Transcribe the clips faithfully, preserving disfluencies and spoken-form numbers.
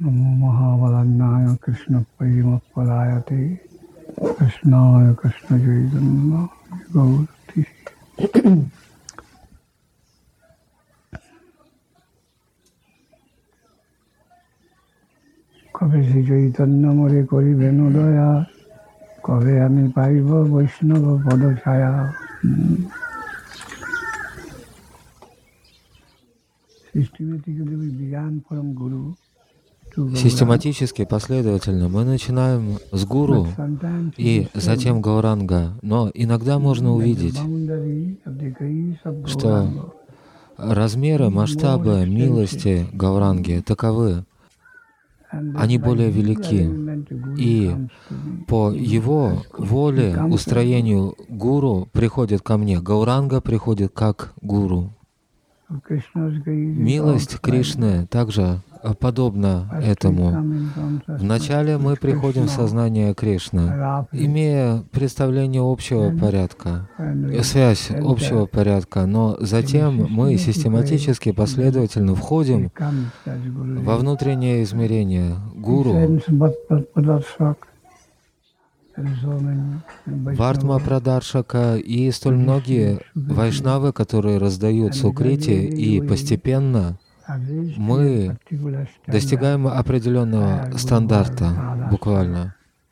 Namo Mahavalannaya Krishna Prema Palayate Krishnaya Krishna Jaidanna Gaurti. কবে শ্রী চৈতন্য মোরে করিবেন দয়া, কবে আমি পাইব বৈষ্ণব পদ ছায়া। Систематически, последовательно мы начинаем с гуру и затем Гауранга, но иногда можно увидеть, что размеры, масштабы милости Гауранги таковы. Они более велики, и по его воле, устроению гуру приходит ко мне. Гауранга приходит как гуру. Милость Кришны также подобна этому. Вначале мы приходим в сознание Кришны, имея представление общего порядка, связь общего порядка, но затем мы систематически, последовательно входим во внутреннее измерение гуру. Вартма Прадаршака и столь многие вайшнавы, которые раздают сукрити, и постепенно мы достигаем определенного стандарта, буквально.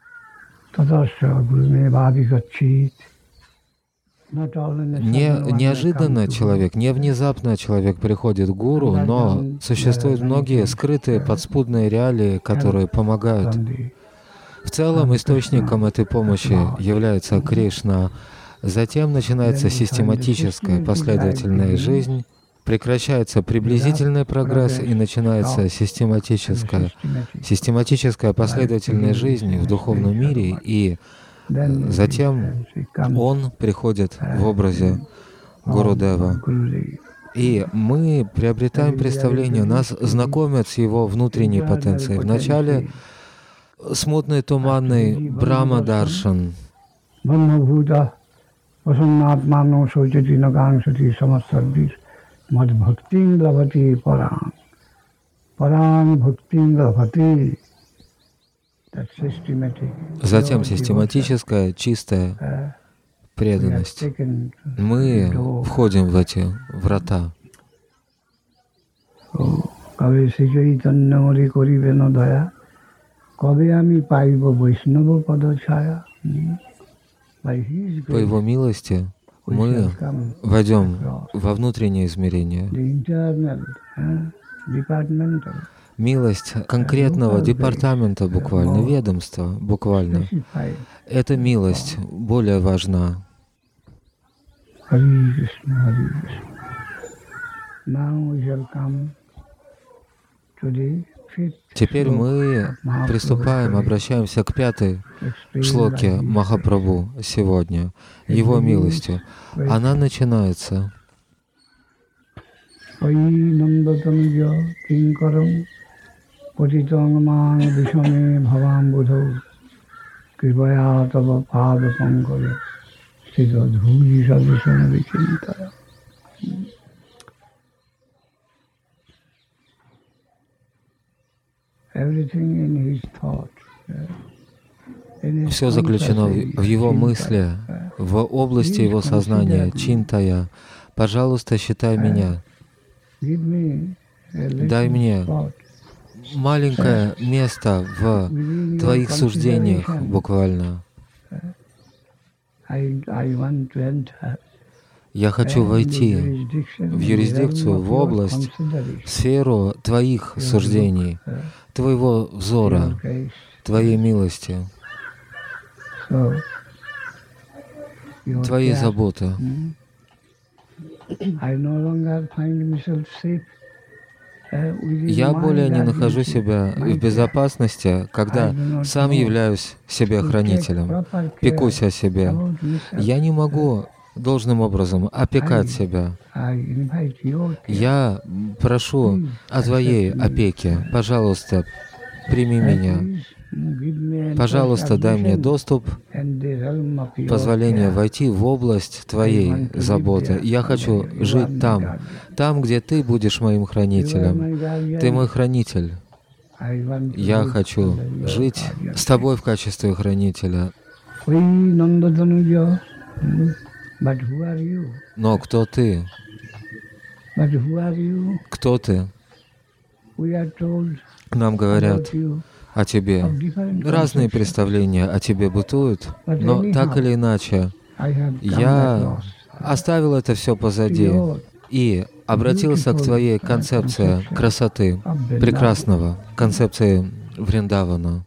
Не неожиданно человек, не внезапно человек приходит к гуру, но существуют многие скрытые подспудные реалии, которые помогают. В целом источником этой помощи является Кришна. Затем начинается систематическая последовательная жизнь, прекращается приблизительный прогресс и начинается систематическая, систематическая последовательная жизнь в духовном мире, и затем он приходит в образе Гурудева. И мы приобретаем представление, нас знакомят с его внутренней потенцией. Вначале смутный, туманный Брахма-даршан. Затем систематическая, чистая преданность. Мы входим в эти врата. По его милости мы войдем во внутреннее измерение. Милость конкретного департамента, буквально, ведомства, буквально. Эта милость более важна. Теперь мы приступаем, обращаемся к пятой шлоке Махапрабху сегодня, его милостью. Она начинается. Все заключено в его мысли, в области его сознания, чинтая. Пожалуйста, считай меня. Дай мне маленькое место в твоих суждениях, буквально. Я хочу войти в юрисдикцию, в область, в сферу твоих суждений, твоего взора, твоей милости, твоей заботы. Я более не нахожу себя в безопасности, когда сам являюсь себе хранителем, пекусь о себе. Я не могу должным образом опекать себя. Я прошу о твоей опеке. Пожалуйста, прими меня. Пожалуйста, дай мне доступ, позволение войти в область твоей заботы. Я хочу жить там, там, где ты будешь моим хранителем. Ты мой хранитель. Я хочу жить с тобой в качестве хранителя. Но кто ты? Кто ты? Нам говорят о тебе. Разные представления о тебе бытуют, но так или иначе, я оставил это все позади и обратился к твоей концепции красоты, прекрасного, концепции Вриндавана.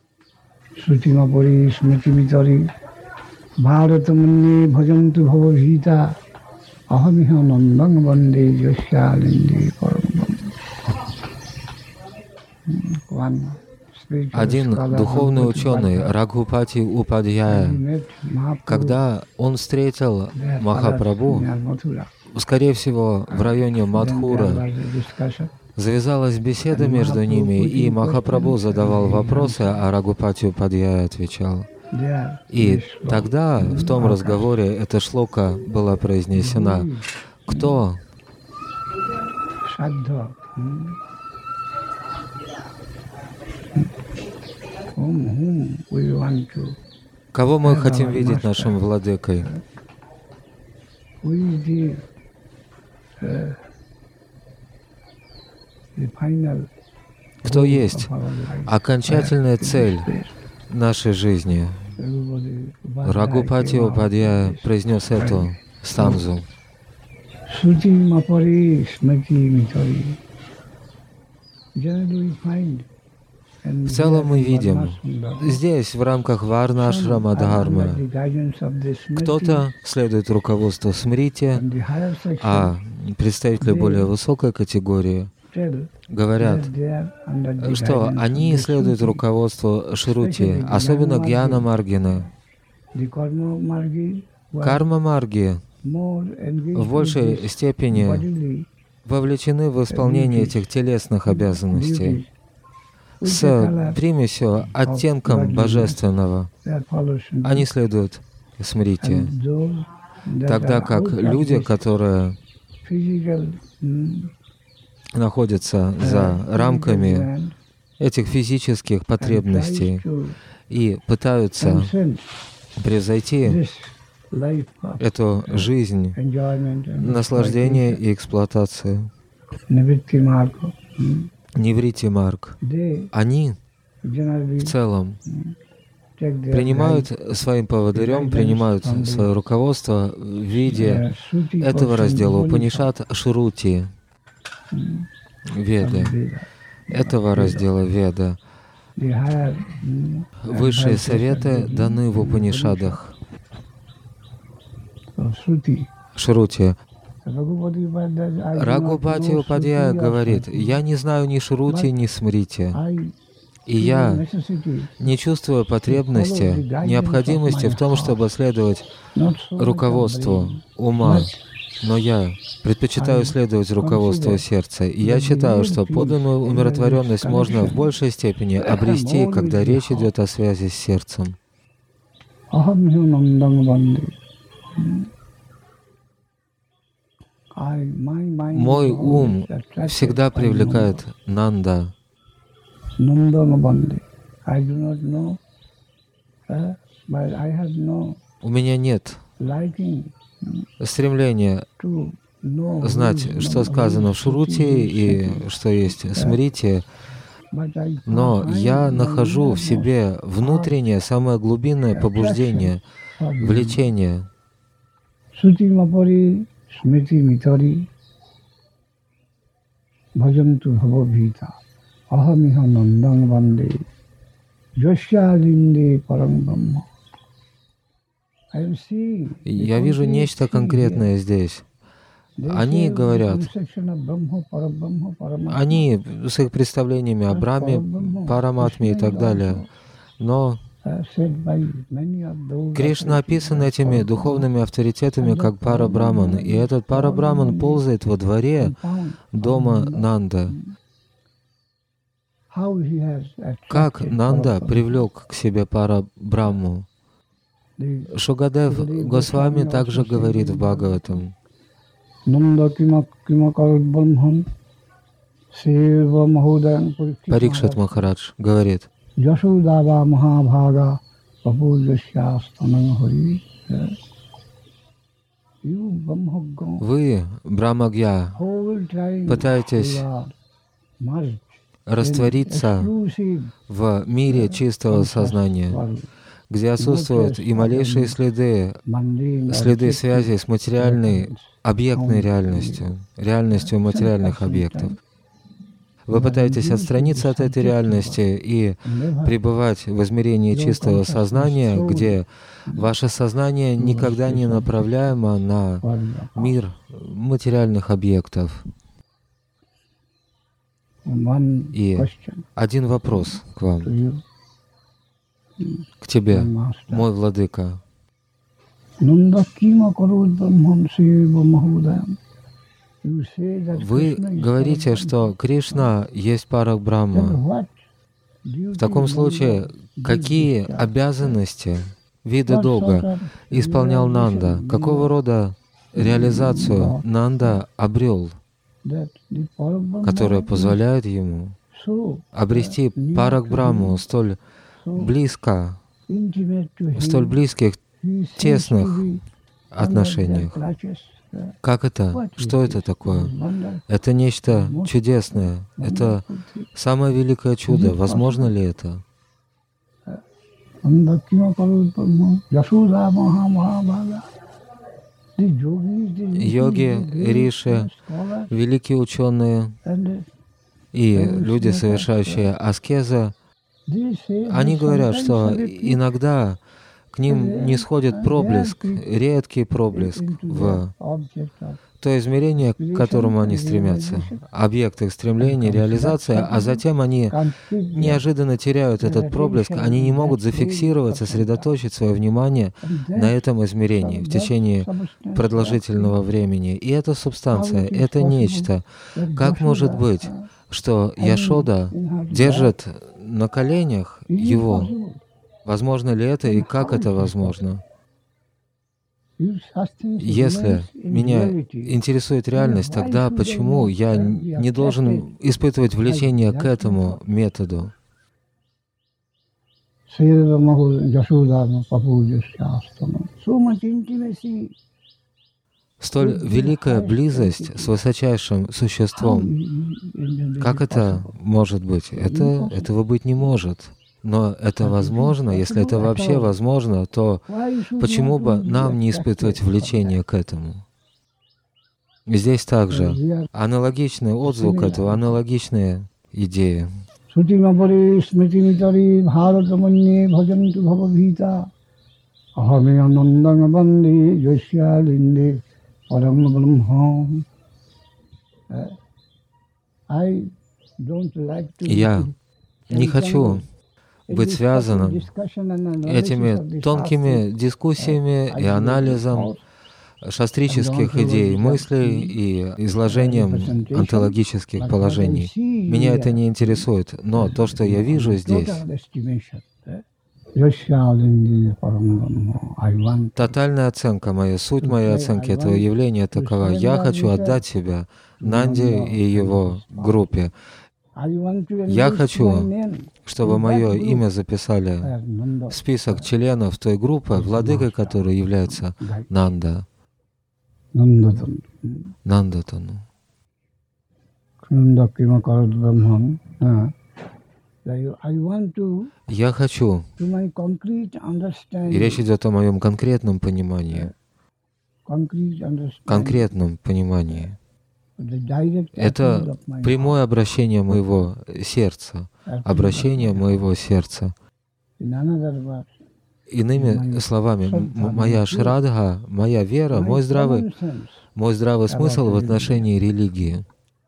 Один духовный ученый, Рагхупати Упадьяя, когда он встретил Махапрабху, скорее всего, в районе Мадхура, завязалась беседа между ними, и Махапрабху задавал вопросы, а Рагхупати Упадьяя отвечал. И тогда, в том разговоре, эта шлока была произнесена. Кто? Кого мы хотим видеть нашим владыкой? Кто есть окончательная цель нашей жизни? Рагхупати Упадьяя произнес эту станзу. В целом мы видим, здесь, в рамках Варна-ашрама Дхармы, кто-то следует руководству Смрити, а представители более высокой категории говорят, что они следуют руководству Шрути, особенно Гьяна Маргина. Карма Марги в большей степени вовлечены в исполнение этих телесных обязанностей с примесью, оттенком божественного. Они следуют Смрити. Тогда как люди, которые находятся за рамками этих физических потребностей и пытаются превзойти эту жизнь наслаждения и эксплуатации. Ниврити Марг. Они в целом принимают своим поводырем, принимают свое руководство в виде этого раздела Упанишад Шрути, Веды, этого раздела Веда. Высшие советы даны в Упанишадах. Шрути. Рагхупати Упадьяя говорит, я не знаю ни Шрути, ни Смрити, и я не чувствую потребности, необходимости в том, чтобы следовать руководству ума, но я предпочитаю следовать руководству сердца. И я считаю, что подлинную умиротворенность можно в большей степени обрести, когда речь идет о связи с сердцем. Мой ум всегда привлекает Нанда. У меня нет стремления знать, что сказано в Шрути и что есть Смрити, но я нахожу в себе внутреннее, самое глубинное побуждение, влечение. Смрити митори бхажанту бхавабхита ахамиха нандан ванде йошьялинде парам брахма. Я вижу нечто конкретное здесь. Они говорят, они с их представлениями о Брахме, Параматме и так далее, но Кришна описан этими духовными авторитетами как Парабраман, и этот Парабраман ползает во дворе дома Нанда. Как Нанда привлек к себе Парабраму? Шукадев Госвами также говорит в Бхагаватам. Парикшит Махарадж говорит: Яшудава Махабхага Папуджасья Стананхари. Вы, Брахмагья, пытаетесь раствориться в мире чистого сознания, где отсутствуют и малейшие следы, следы связи с материальной, объектной реальностью, реальностью материальных объектов. Вы пытаетесь отстраниться от этой реальности и пребывать в измерении чистого сознания, где ваше сознание никогда не направляемо на мир материальных объектов. И один вопрос к вам, к тебе, мой владыка. Вы говорите, что Кришна есть Парак Брахма. В таком случае, какие обязанности, виды долга исполнял Нанда? Какого рода реализацию Нанда обрел, которая позволяет ему обрести Парак Брахму столь близко, в столь близких, тесных отношениях? Как это? Что это такое? Это нечто чудесное. Это самое великое чудо. Возможно ли это? Йоги, риши, великие ученые и люди, совершающие аскезы, они говорят, что иногда к ним не сходит проблеск, редкий проблеск в то измерение, к которому они стремятся, объект их стремления, реализация, а затем они неожиданно теряют этот проблеск, они не могут зафиксировать, сосредоточить свое внимание на этом измерении в течение продолжительного времени. И эта субстанция, это нечто. Как может быть, что Яшода держит на коленях его? Возможно ли это и как это возможно? Если меня интересует реальность, тогда почему я не должен испытывать влечение к этому методу? Столь великая близость с высочайшим существом, как это может быть? Это, этого быть не может. Но это возможно, если это вообще возможно, то почему бы нам не испытывать влечение к этому? Здесь также аналогичный отзвук этого, аналогичные идеи. Я не хочу быть связанным этими тонкими дискуссиями и анализом шастрических идей, мыслей и изложением онтологических положений. Меня это не интересует, но то, что я вижу здесь, тотальная оценка моя, суть моей оценки этого явления такова. Я хочу отдать себя Нанде и его группе. Я хочу, чтобы мое имя записали в список членов той группы, владыкой которой является Нанда. Нандатану. Я хочу, и речь идет о моем конкретном понимании, конкретном понимании. Это прямое обращение моего сердца, обращение моего сердца. Иными словами, моя шрадха, моя вера, мой здравый, мой здравый смысл в отношении религии.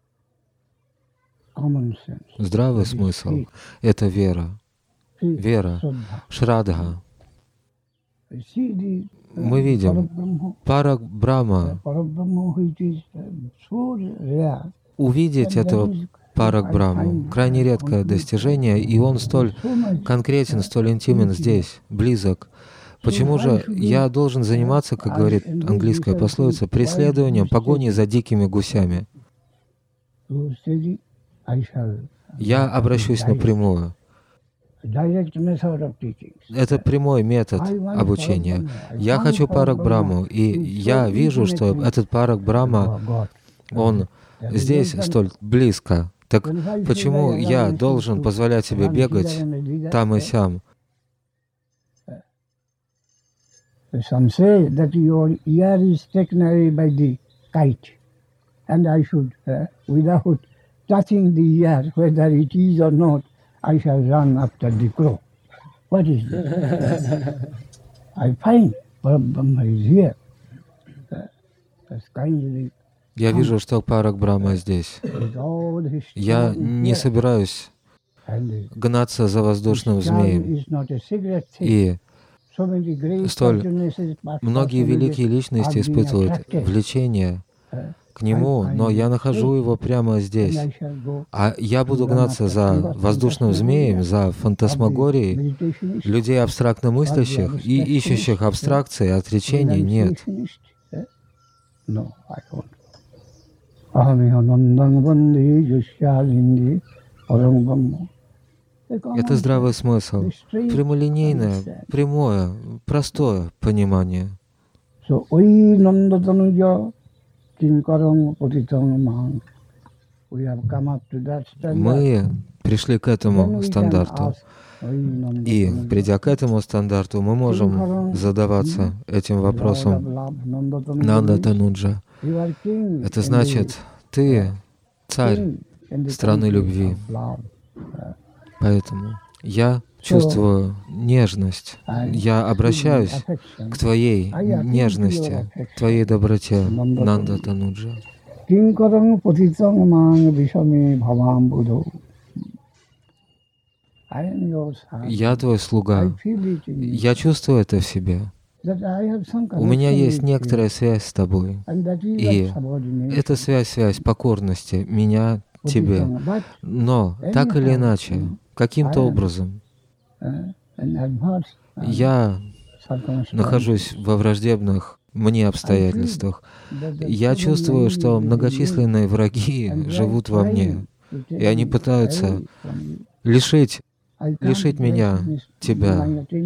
Здравый смысл — это вера. Вера, шрадха. Мы видим, Парак Брахма, увидеть этого Парак Брахму — крайне редкое достижение, и он столь конкретен, столь интимен здесь, близок. Почему же я должен заниматься, как говорит английская пословица, преследованием, погоней за дикими гусями? я обращусь напрямую. Это прямой метод обучения. Я хочу Парак Брахму, и я вижу, что этот Парак Брахма, он здесь столь близко. Так почему я должен позволять себе бегать там и сям? Some say that your ear is taken away by the kite, and I should, uh, without touching the ear, whether it is or not, I shall run after the crow. What is this? I find Brahma is here. As kindly. Я вижу, что Парак Брахма здесь. Я не собираюсь гнаться за воздушным змеем. И столь многие великие личности испытывают влечение к нему, но я нахожу его прямо здесь. А я буду гнаться за воздушным змеем, за фантасмагорией людей абстрактно мыслящих и ищущих абстракции, отречений нет. Это здравый смысл, прямолинейное, прямое, простое понимание. Мы пришли к этому стандарту, и, придя к этому стандарту, мы можем задаваться этим вопросом. Нанда Тануджа. Это значит, ты царь страны любви. Поэтому я чувствую нежность. Я обращаюсь к твоей нежности, к твоей доброте, Нанда Тануджа. Я твой слуга. Я чувствую это в себе. У меня есть некоторая связь с тобой. И эта связь, связь покорности меня тебе. Но так или иначе, каким-то образом, я нахожусь во враждебных мне обстоятельствах. Я чувствую, что многочисленные враги живут во мне, и они пытаются лишить, лишить меня тебя.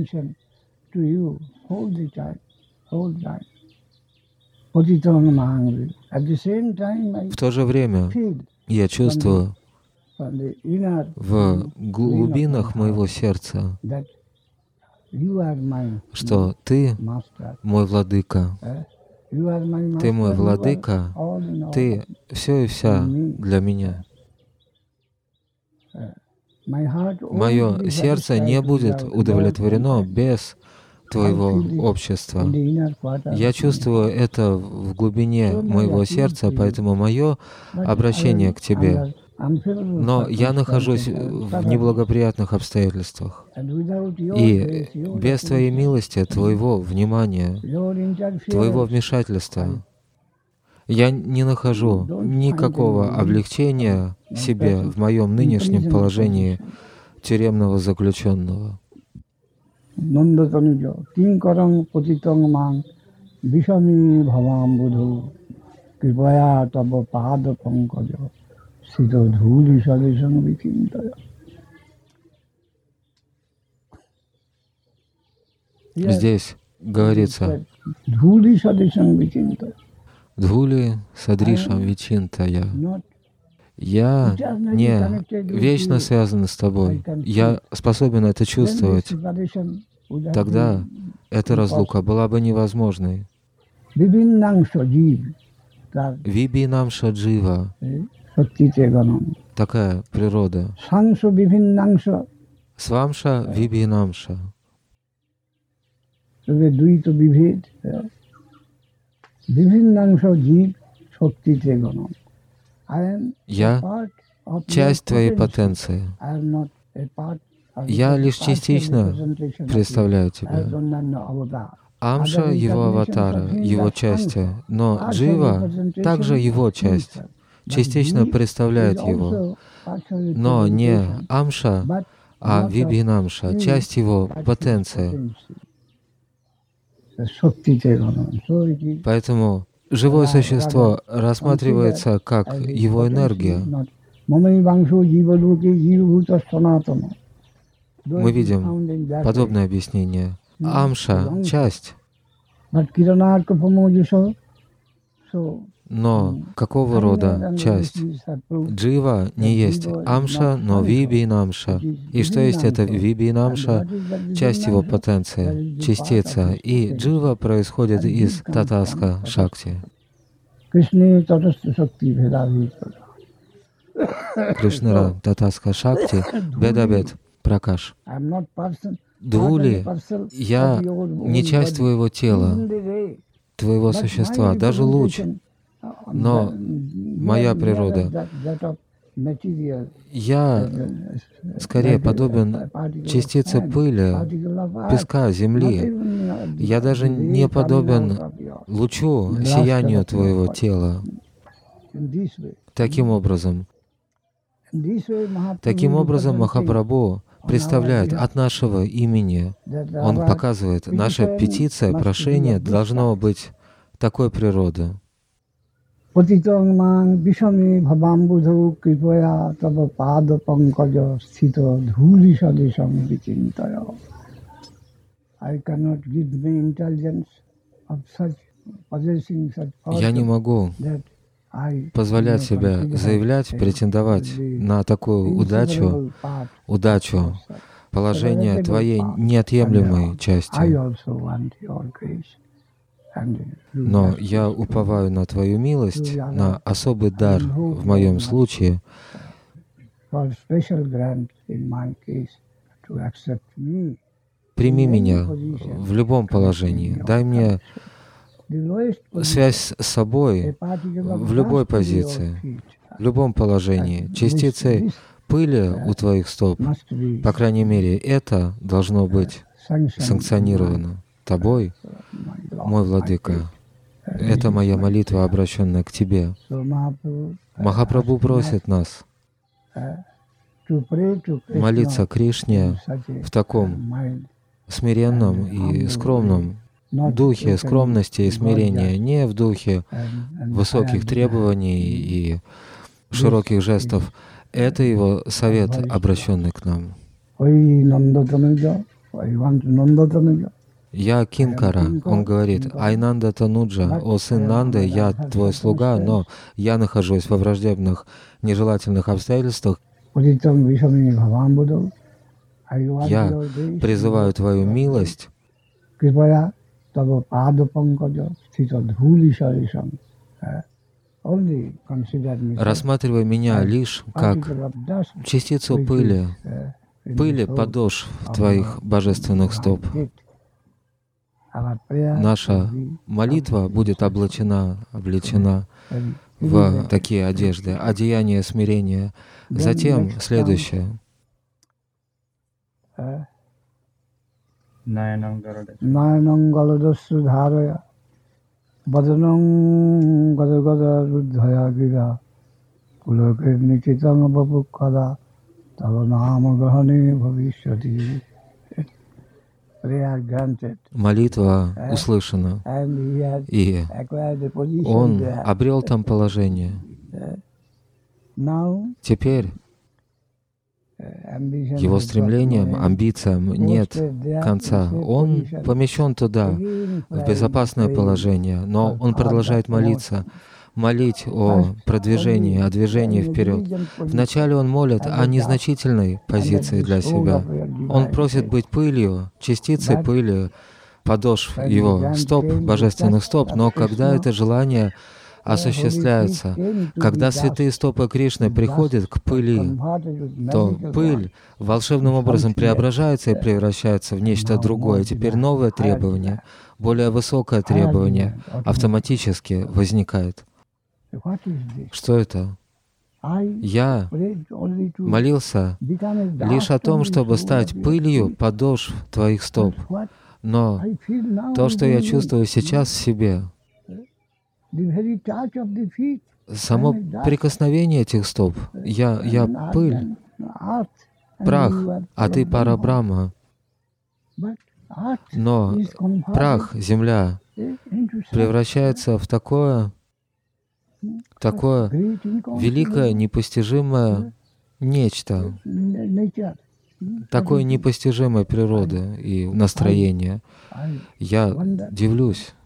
В то же время я чувствую в глубинах моего сердца, что ты мой владыка. Ты мой владыка, ты все и вся для меня. Мое сердце не будет удовлетворено без твоего общества. Я чувствую это в глубине моего сердца, поэтому мое обращение к тебе. Но я нахожусь в неблагоприятных обстоятельствах. И без твоей милости, твоего внимания, твоего вмешательства, я не нахожу никакого облегчения себе в моем нынешнем положении тюремного заключенного. Здесь говорится «Dhuли садришам вичинтая». Я не вечно связан с тобой. Я способен это чувствовать. Тогда эта разлука была бы невозможной. Вибинамша джива. Такая природа. Свамша вибинамша. Я часть твоей потенции. Я лишь частично представляю тебя. Амша — его аватара, его части, но Джива также его часть, частично представляет его, но не Амша, а Вибхинамша, часть его потенции. Поэтому живое существо рассматривается как его энергия, Мы видим подобное объяснение. Амша — часть. Но какого рода часть? Джива не есть амша, но вибхинамша. И что есть это вибхинамша? Часть его потенции, частица. И джива происходит из татаска шакти. Кришнара татаска шакти, бедабед пракаш. Двули, я не часть твоего тела, твоего существа, даже луч, но моя природа. Я скорее подобен частице пыли, песка, земли. Я даже не подобен лучу, сиянию твоего тела. Таким образом, таким образом Махапрабху представляет от нашего имени, он показывает, наша петиция, прошение должно быть такой природы. Патитং ман вишами бхавамбудху крипая тава пада панкаджа стхито dhuли sadisham vichintaya. I cannot give me intelligence of such possessing such power. Я не могу позволять себе заявлять, претендовать на такую удачу, удачу, положение твоей неотъемлемой части. Но я уповаю на Твою милость, на особый дар в моем случае. Прими меня в любом положении. Дай мне связь с собой в любой позиции, в любом положении. Частицы пыли у Твоих стоп, по крайней мере, это должно быть санкционировано Тобой, мой Владыка. Это моя молитва, обращенная к Тебе. Махапрабху просит нас молиться Кришне в таком смиренном и скромном духе скромности и смирения, не в духе высоких требований и широких жестов. Это его совет, обращенный к нам. Я Кинкара, он говорит, Айнанда Тануджа, о сын Нанды, я твой слуга, но я нахожусь во враждебных, нежелательных обстоятельствах. Я призываю твою милость рассматривай меня лишь как частицу пыли, пыли подошв твоих божественных стоп. Наша молитва будет облачена, облечена в такие одежды, одеяние смирения. Затем следующее. Наянам галадасу дхарая, баданам гадагада руддхая гига, кулакир никитам бабуккада, тава нама грахане бхавишяти. Молитва услышана, и он обрел там положение. Теперь его стремлениям, амбициям нет конца. Он помещен туда, в безопасное положение, но он продолжает молиться, молить о продвижении, о движении вперед. Вначале он молит о незначительной позиции для себя. Он просит быть пылью, частицей пыли, подошв его стоп, божественных стоп, но когда это желание осуществляется, когда святые стопы Кришны приходят к пыли, то пыль волшебным образом преображается и превращается в нечто другое. Теперь новое требование, более высокое требование автоматически возникает. Что это? Я молился лишь о том, чтобы стать пылью подошв твоих стоп. Но то, что я чувствую сейчас в себе, само прикосновение этих стоп, я, я пыль, прах, а ты Парабрахма. Но прах, земля, превращается в такое такое великое, непостижимое нечто, такое непостижимое природы и настроение. Я дивлюсь.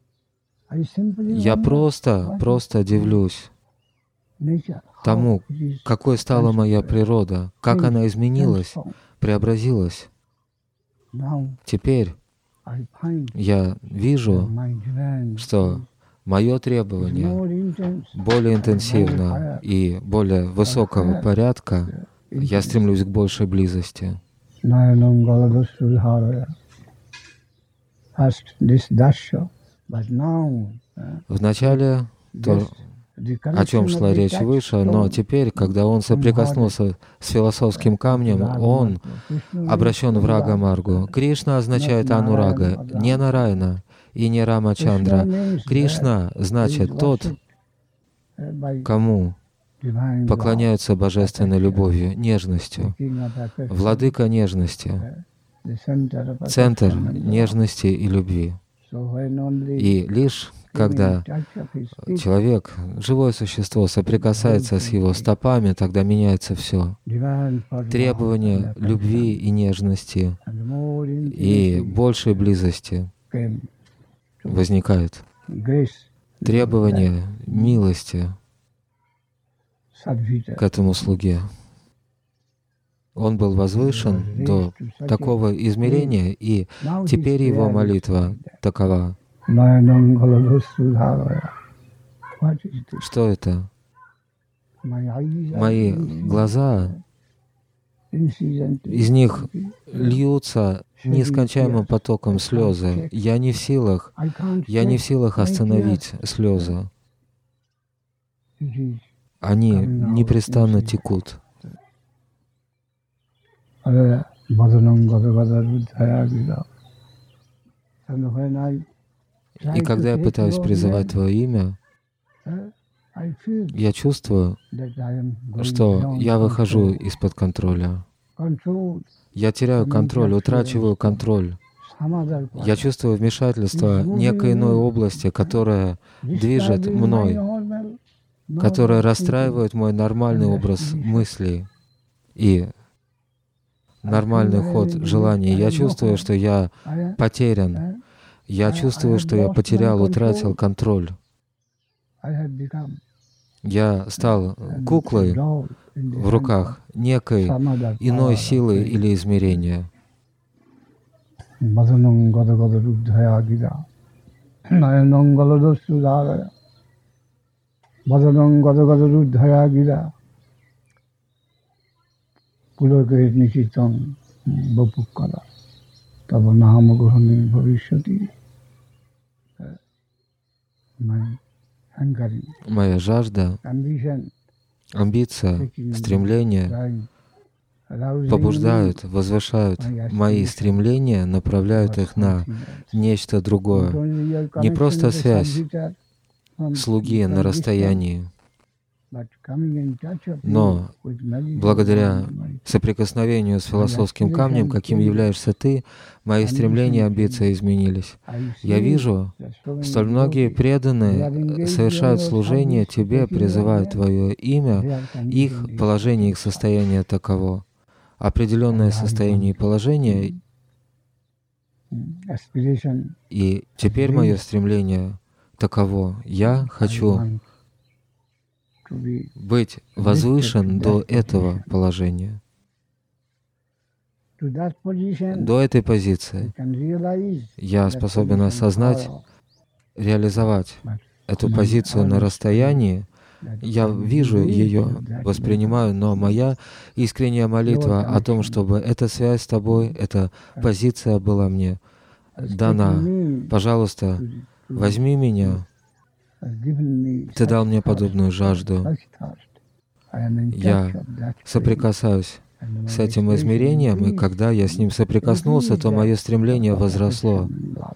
Я просто, просто дивлюсь тому, какой стала моя природа, как она изменилась, преобразилась. Теперь я вижу, что мое требование более интенсивно и более высокого порядка. Я стремлюсь к большей близости. Вначале то, о чем шла речь выше, но теперь, когда он соприкоснулся с философским камнем, он обращен в Рага-маргу. Кришна означает Анурага, не Нараяна и не Рамачандра. Кришна значит тот, кому поклоняются божественной любовью, нежностью, владыка нежности, центр нежности и любви. И лишь когда человек, живое существо, соприкасается с его стопами, тогда меняется все. Требования любви и нежности и большей близости возникает. Требование милости к этому слуге. Он был возвышен до такого измерения, и теперь его молитва такова. Что это? Мои глаза, из них льются нескончаемым потоком слезы. Я не в силах, я не в силах остановить слезы. Они непрестанно текут. И когда я пытаюсь призывать Твое имя, я чувствую, что я выхожу из-под контроля. Я теряю контроль, утрачиваю контроль. Я чувствую вмешательство некой иной области, которая движет мной, которая расстраивает мой нормальный образ мыслей и нормальный ход желаний. Я чувствую, что я потерян. Я чувствую, что я потерял, утратил контроль. Я стал куклой в руках некой иной силы или измерения. Моя жажда, амбиция, стремление побуждают, возвышают мои стремления, направляют их на нечто другое. Не просто связь слуги на расстоянии, но благодаря соприкосновению с философским камнем, каким являешься ты, мои стремления и амбиции изменились. Я вижу, столь многие преданные совершают служение Тебе, призывают Твое имя, их положение, их состояние таково. Определенное состояние и положение, и теперь мое стремление таково. Я хочу быть возвышен до этого положения, до этой позиции. Я способен осознать, реализовать эту позицию на расстоянии. Я вижу ее, воспринимаю, но моя искренняя молитва о том, чтобы эта связь с Тобой, эта позиция была мне дана. Пожалуйста, возьми меня. Ты дал мне подобную жажду. Я соприкасаюсь с этим измерением, и когда я с ним соприкоснулся, то мое стремление возросло.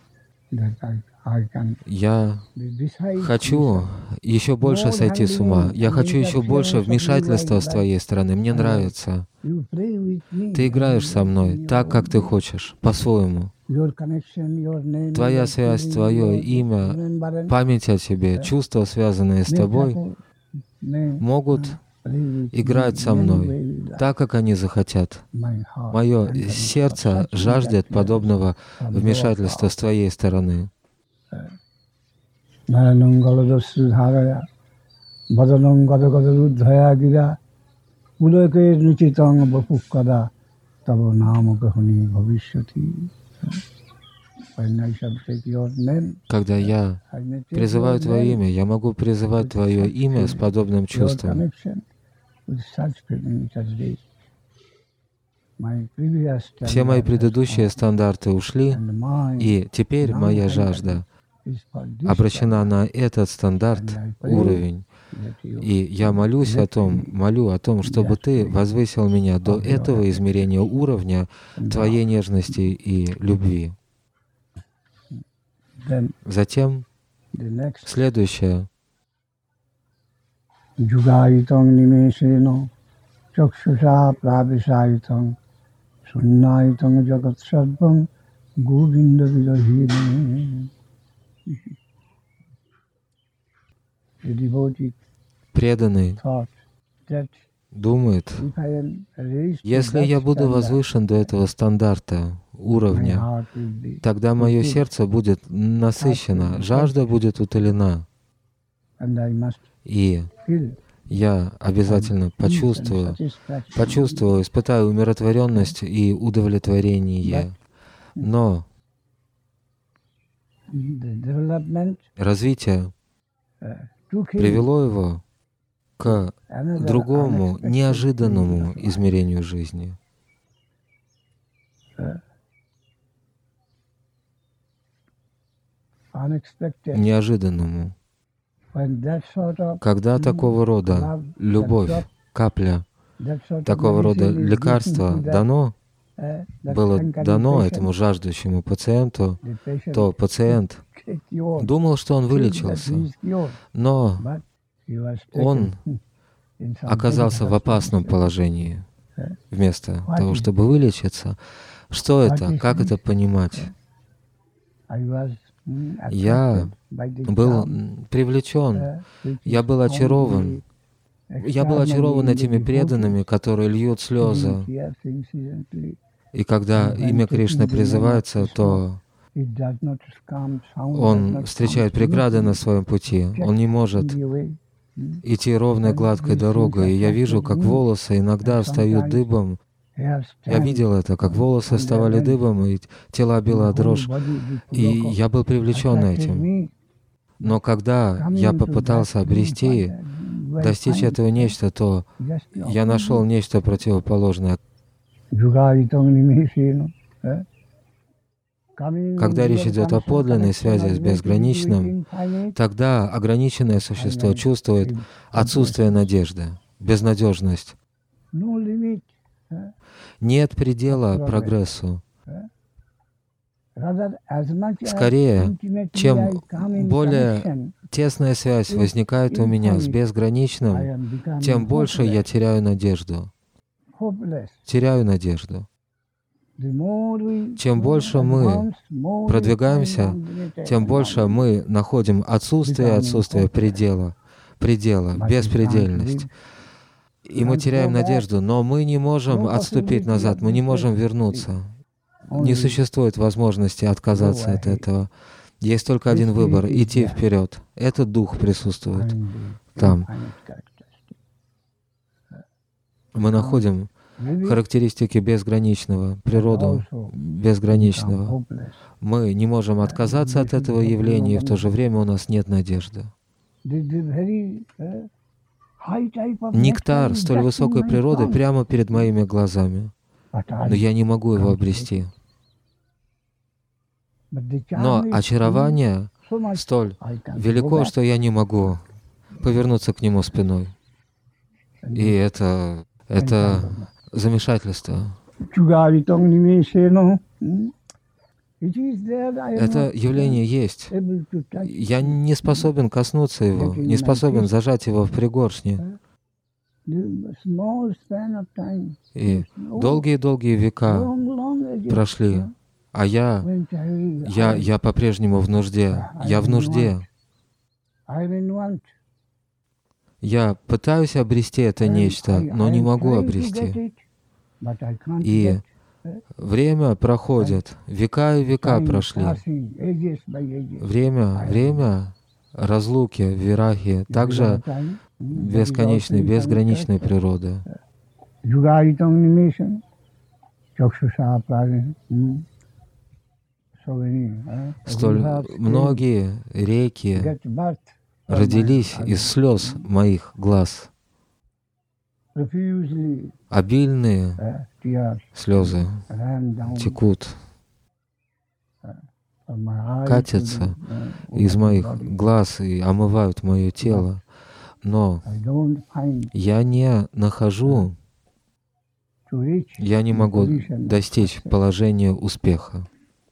Я хочу еще больше сойти с ума. Я хочу еще больше вмешательства с Твоей стороны. Мне нравится. Ты играешь со мной так, как Ты хочешь, по-своему. Твоя связь, твое имя, память о тебе, чувства, связанные с тобой, могут играть со мной так, как они захотят. Мое сердце жаждет подобного вмешательства с твоей стороны. Когда я призываю Твое имя, я могу призывать Твое имя с подобным чувством. Все мои предыдущие стандарты ушли, и теперь моя жажда обращена на этот стандарт, уровень. И я молюсь о том, молю о том, чтобы Ты возвысил меня до этого измерения уровня Твоей нежности и любви. Затем следующее. Чакшуша правишайтам шуннайтам джагат сарвам говинда видахирам. Преданный думает, если я буду возвышен до этого стандарта, уровня, тогда мое сердце будет насыщено, жажда будет утолена. И я обязательно почувствую, почувствую, испытаю умиротворенность и удовлетворение. Но развитие привело его к другому, неожиданному измерению жизни. Неожиданному. Когда такого рода любовь, капля, такого рода лекарство дано, было дано этому жаждущему пациенту, то пациент думал, что он вылечился, но он оказался в опасном положении. Вместо того, чтобы вылечиться, что это, как это понимать? Я был привлечен, я был очарован. Я был очарован этими преданными, которые льют слезы. И когда имя Кришны призывается, то он встречает преграды на своем пути. Он не может идти ровной, гладкой дорогой. И я вижу, как волосы иногда встают дыбом. Я видел это, как волосы вставали дыбом, и тела била дрожь. И я был привлечен этим. Но когда я попытался обрести, достичь этого нечто, то я нашел нечто противоположное. Когда речь идет о подлинной связи с безграничным, тогда ограниченное существо чувствует отсутствие надежды, безнадежность. Нет предела прогрессу. Скорее, чем более тесная связь возникает у меня с безграничным, тем больше я теряю надежду. Теряю надежду. Чем больше мы продвигаемся, тем больше мы находим отсутствие, отсутствие предела, предела, беспредельность. И мы теряем надежду, но мы не можем отступить назад, мы не можем вернуться. Не существует возможности отказаться от этого. Есть только один выбор — идти вперед. Этот дух присутствует там. Мы находим характеристики безграничного, природу безграничного. Мы не можем отказаться от этого явления, и в то же время у нас нет надежды. Нектар столь высокой природы прямо перед моими глазами, но я не могу его обрести. Но очарование столь велико, что я не могу повернуться к нему спиной. И это, это замешательство. Это явление есть. Я не способен коснуться его, не способен зажать его в пригоршне. И долгие-долгие века прошли, А я, я, я по-прежнему в нужде. Я в нужде. Я пытаюсь обрести это нечто, но не могу обрести. И время проходит, века и века прошли. Время, время разлуки, вираги, также бесконечной, безграничной природы. Столь многие реки родились из слез моих глаз. Обильные слезы текут, катятся из моих глаз и омывают мое тело. Но я не нахожу, я не могу достичь положения успеха.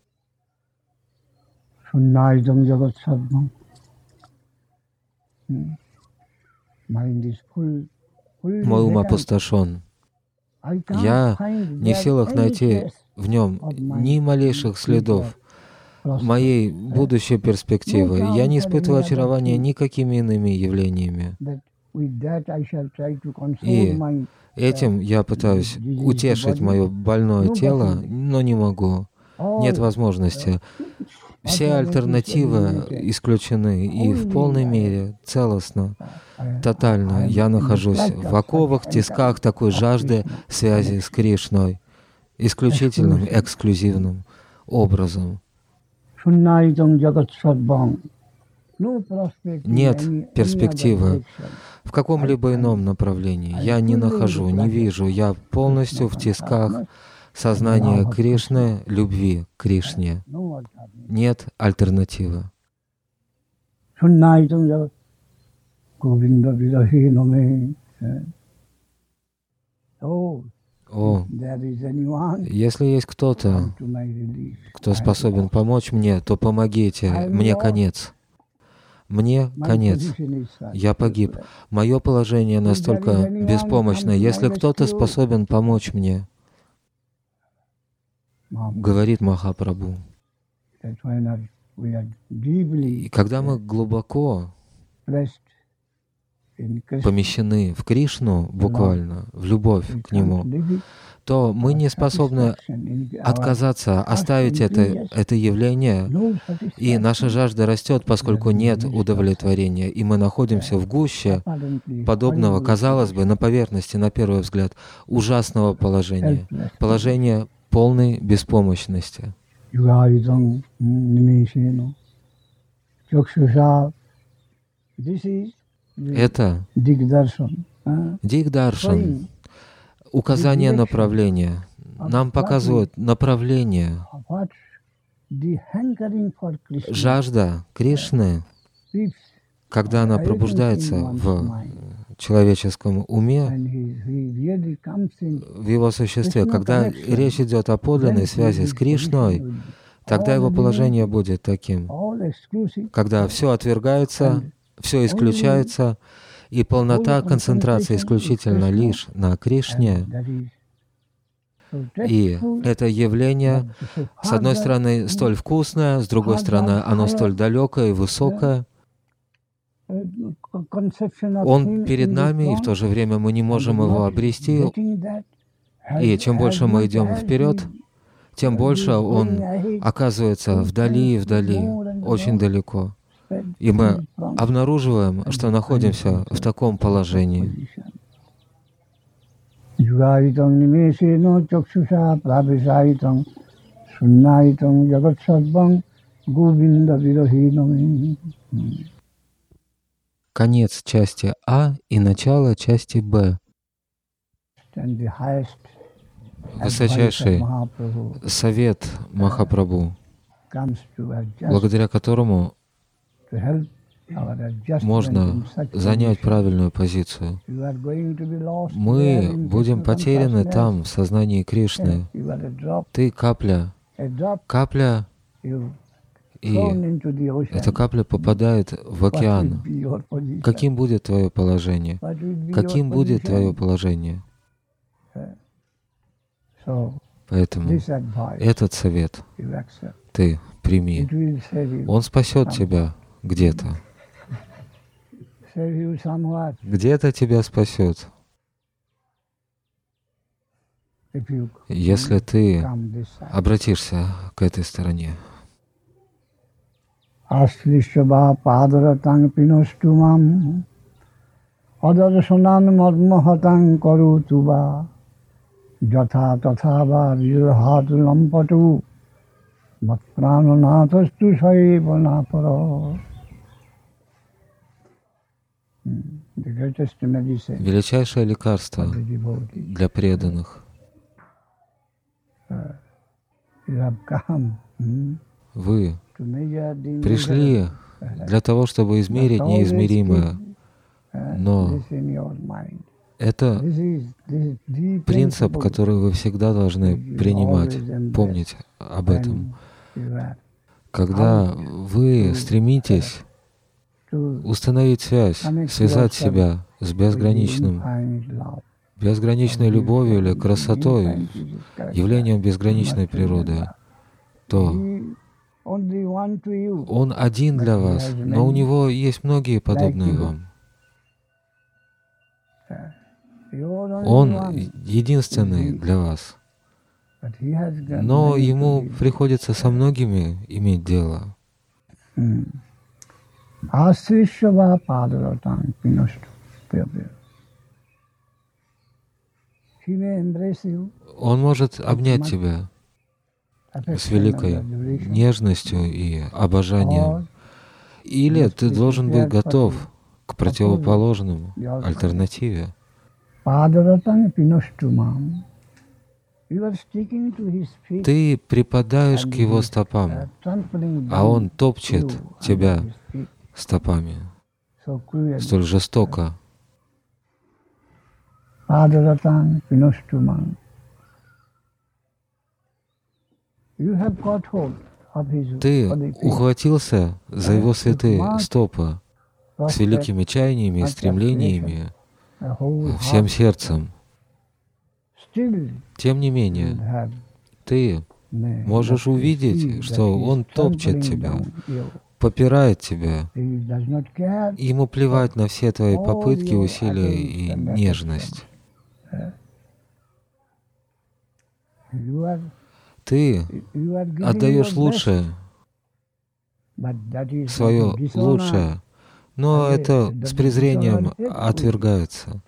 Мой ум опустошен. Я не в силах найти в нем ни малейших следов моей будущей перспективы. Я не испытываю очарования никакими иными явлениями. И этим я пытаюсь утешить мое больное тело, но не могу. Нет возможности. Все альтернативы исключены, и в полной мере, целостно, тотально я нахожусь в оковах, тисках такой жажды связи с Кришной, исключительным, эксклюзивным образом. Нет перспективы в каком-либо ином направлении. Я не нахожу, не вижу. Я полностью в тисках сознания Кришны, любви к Кришне. Нет альтернативы. О, если есть кто-то, кто способен помочь мне, то помогите. Мне конец. Мне конец. Я погиб. Мое положение настолько беспомощно. Если кто-то способен помочь мне, говорит Махапрабху. И когда мы глубоко помещены в Кришну, буквально, в любовь к Нему, то мы не способны отказаться, оставить это, это явление, и наша жажда растет, поскольку нет удовлетворения, и мы находимся в гуще подобного, казалось бы, на поверхности, на первый взгляд, ужасного положения, положения полной беспомощности. Это Дигдаршан, указание направления. Нам показывают направление. Жажда Кришны, когда она пробуждается в человеческом уме, в его существе, когда речь идет о подлинной связи с Кришной, тогда его положение будет таким, когда все отвергается, все исключается, и полнота концентрации исключительно лишь на Кришне. И это явление, с одной стороны, столь вкусное, с другой стороны, оно столь далекое и высокое. Он перед нами, и в то же время мы не можем его обрести. И чем больше мы идем вперед, тем больше он оказывается вдали и вдали, очень далеко. И мы обнаруживаем, что находимся в таком положении. Конец части А и начало части Б. Высочайший совет Махапрабху, благодаря которому можно занять правильную позицию. Мы будем потеряны там, в сознании Кришны. Ты капля, капля, и эта капля попадает в океан. Каким будет твое положение? Каким будет твое положение? Поэтому этот совет ты прими. Он спасет тебя где-то. Где-то тебя спасет. Если ты обратишься к этой стороне. Аслишва падратан пиностумам адаршанан мадмахатан карутуба джатха татхава вирхату лампату матпрананатасту саеванапара. Величайшее лекарство для преданных. Вы пришли для того, чтобы измерить неизмеримое, но это принцип, который вы всегда должны принимать, помнить об этом. Когда вы стремитесь установить связь, связать себя с безграничным, безграничной любовью или красотой, явлением безграничной природы, то Он один для вас, но у Него есть многие подобные вам. Он единственный для вас, но Ему приходится со многими иметь дело. Он может обнять тебя с великой нежностью и обожанием. Или ты должен быть готов к противоположному, альтернативе. Ты припадаешь к Его стопам, а Он топчет тебя стопами столь жестоко. Ты ухватился за Его святые стопы с великими чаяниями и стремлениями, всем сердцем. Тем не менее, ты можешь увидеть, что Он топчет тебя, попирает тебя. Ему плевать на все твои попытки, усилия и нежность. Ты отдаешь лучшее, свое лучшее, но это с презрением отвергается.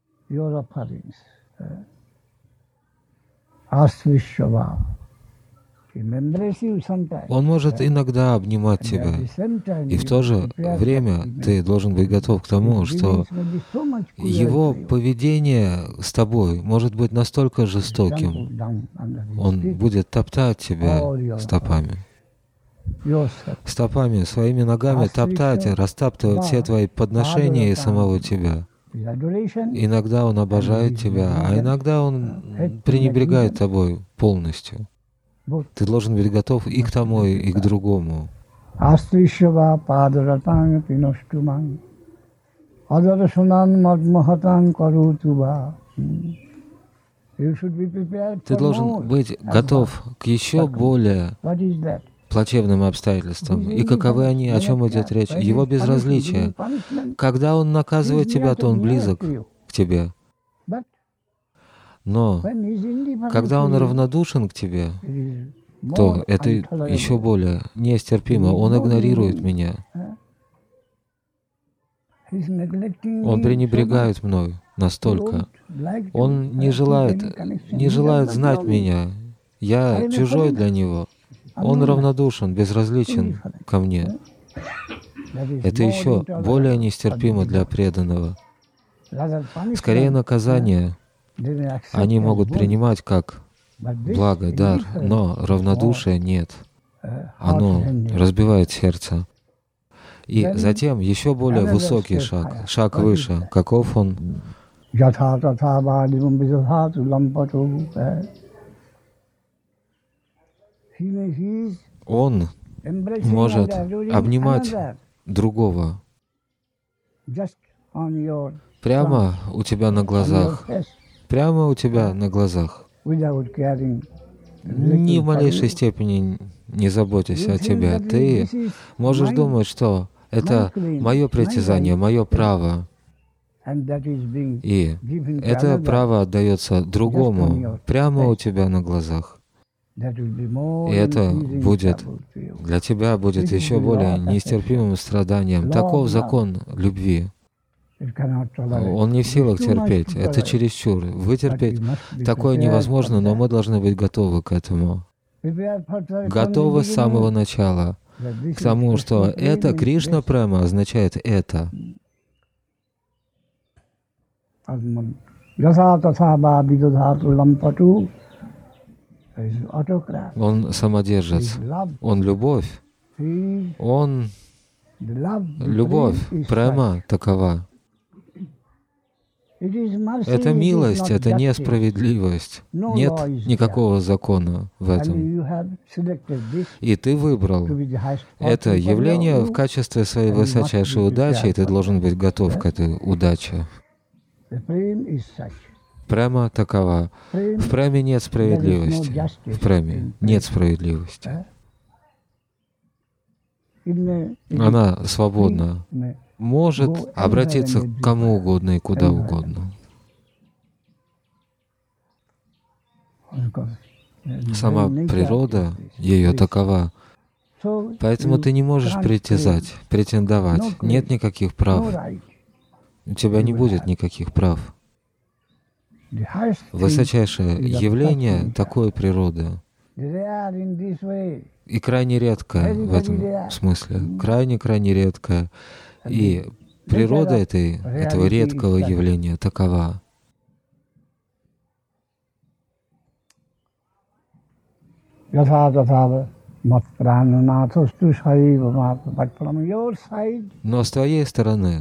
Он может иногда обнимать тебя, и в то же время ты должен быть готов к тому, что его поведение с тобой может быть настолько жестоким. Он будет топтать тебя стопами. Стопами, своими ногами топтать и растаптывать все твои подношения и самого тебя. Иногда он обожает тебя, а иногда он пренебрегает тобой полностью. Ты должен быть готов и к тому, и к другому. Ты должен быть готов к еще более плачевным обстоятельствам. И каковы они, о чем идет речь? Его безразличие. Когда Он наказывает тебя, то Он близок к тебе. Но когда Он равнодушен к тебе, то это еще более нестерпимо. Он игнорирует меня. Он пренебрегает мной настолько. Он не желает, не желает знать меня. Я чужой для Него. Он равнодушен, безразличен ко мне. Это еще более нестерпимо для преданного. Скорее наказание они могут принимать как благо, дар, но равнодушия нет. Оно разбивает сердце. И затем еще более высокий шаг, шаг выше. Каков он? Он может обнимать другого прямо у тебя на глазах, прямо у тебя на глазах, ни в малейшей степени не заботясь о тебе. Ты можешь думать, что это мое притязание, мое право. И это право отдается другому, прямо у тебя на глазах. И это будет для тебя будет еще более нестерпимым страданием. Таков закон любви. Он не в силах терпеть. Это чересчур. Вытерпеть такое невозможно, но мы должны быть готовы к этому. Готовы с самого начала к тому, что это Кришна Према означает это. Он самодержец, он любовь, он любовь, према такова. Это милость, это несправедливость. Нет никакого закона в этом. И ты выбрал это явление в качестве своей высочайшей удачи, и ты должен быть готов к этой удаче. Према такова. В преме нет справедливости. В преме нет справедливости. Она свободна. Может обратиться к кому угодно и куда угодно. Сама природа ее такова. Поэтому ты не можешь притязать, претендовать. Нет никаких прав. У тебя не будет никаких прав. Высочайшее явление такой природы. И крайне редкое в этом смысле. Крайне-крайне редкое. И природа этой, этого редкого явления такова. Но с твоей стороны,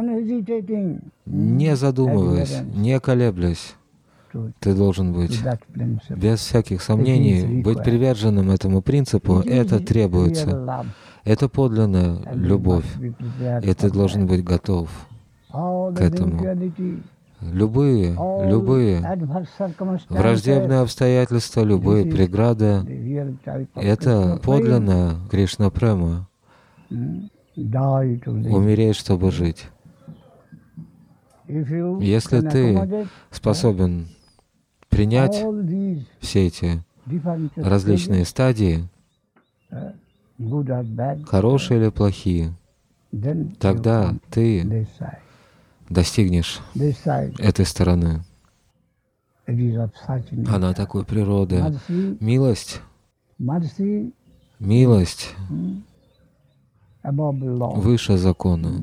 не задумываясь, не колеблясь, ты должен быть, без всяких сомнений, быть приверженным этому принципу. Это требуется. Это подлинная любовь. И ты должен быть готов к этому. Любые, любые враждебные обстоятельства, любые преграды — это подлинная Кришна Према. Умереть, чтобы жить. Если ты способен принять все эти различные стадии, хорошие или плохие, тогда ты достигнешь этой стороны. Она такой природы. Милость, милость выше закона.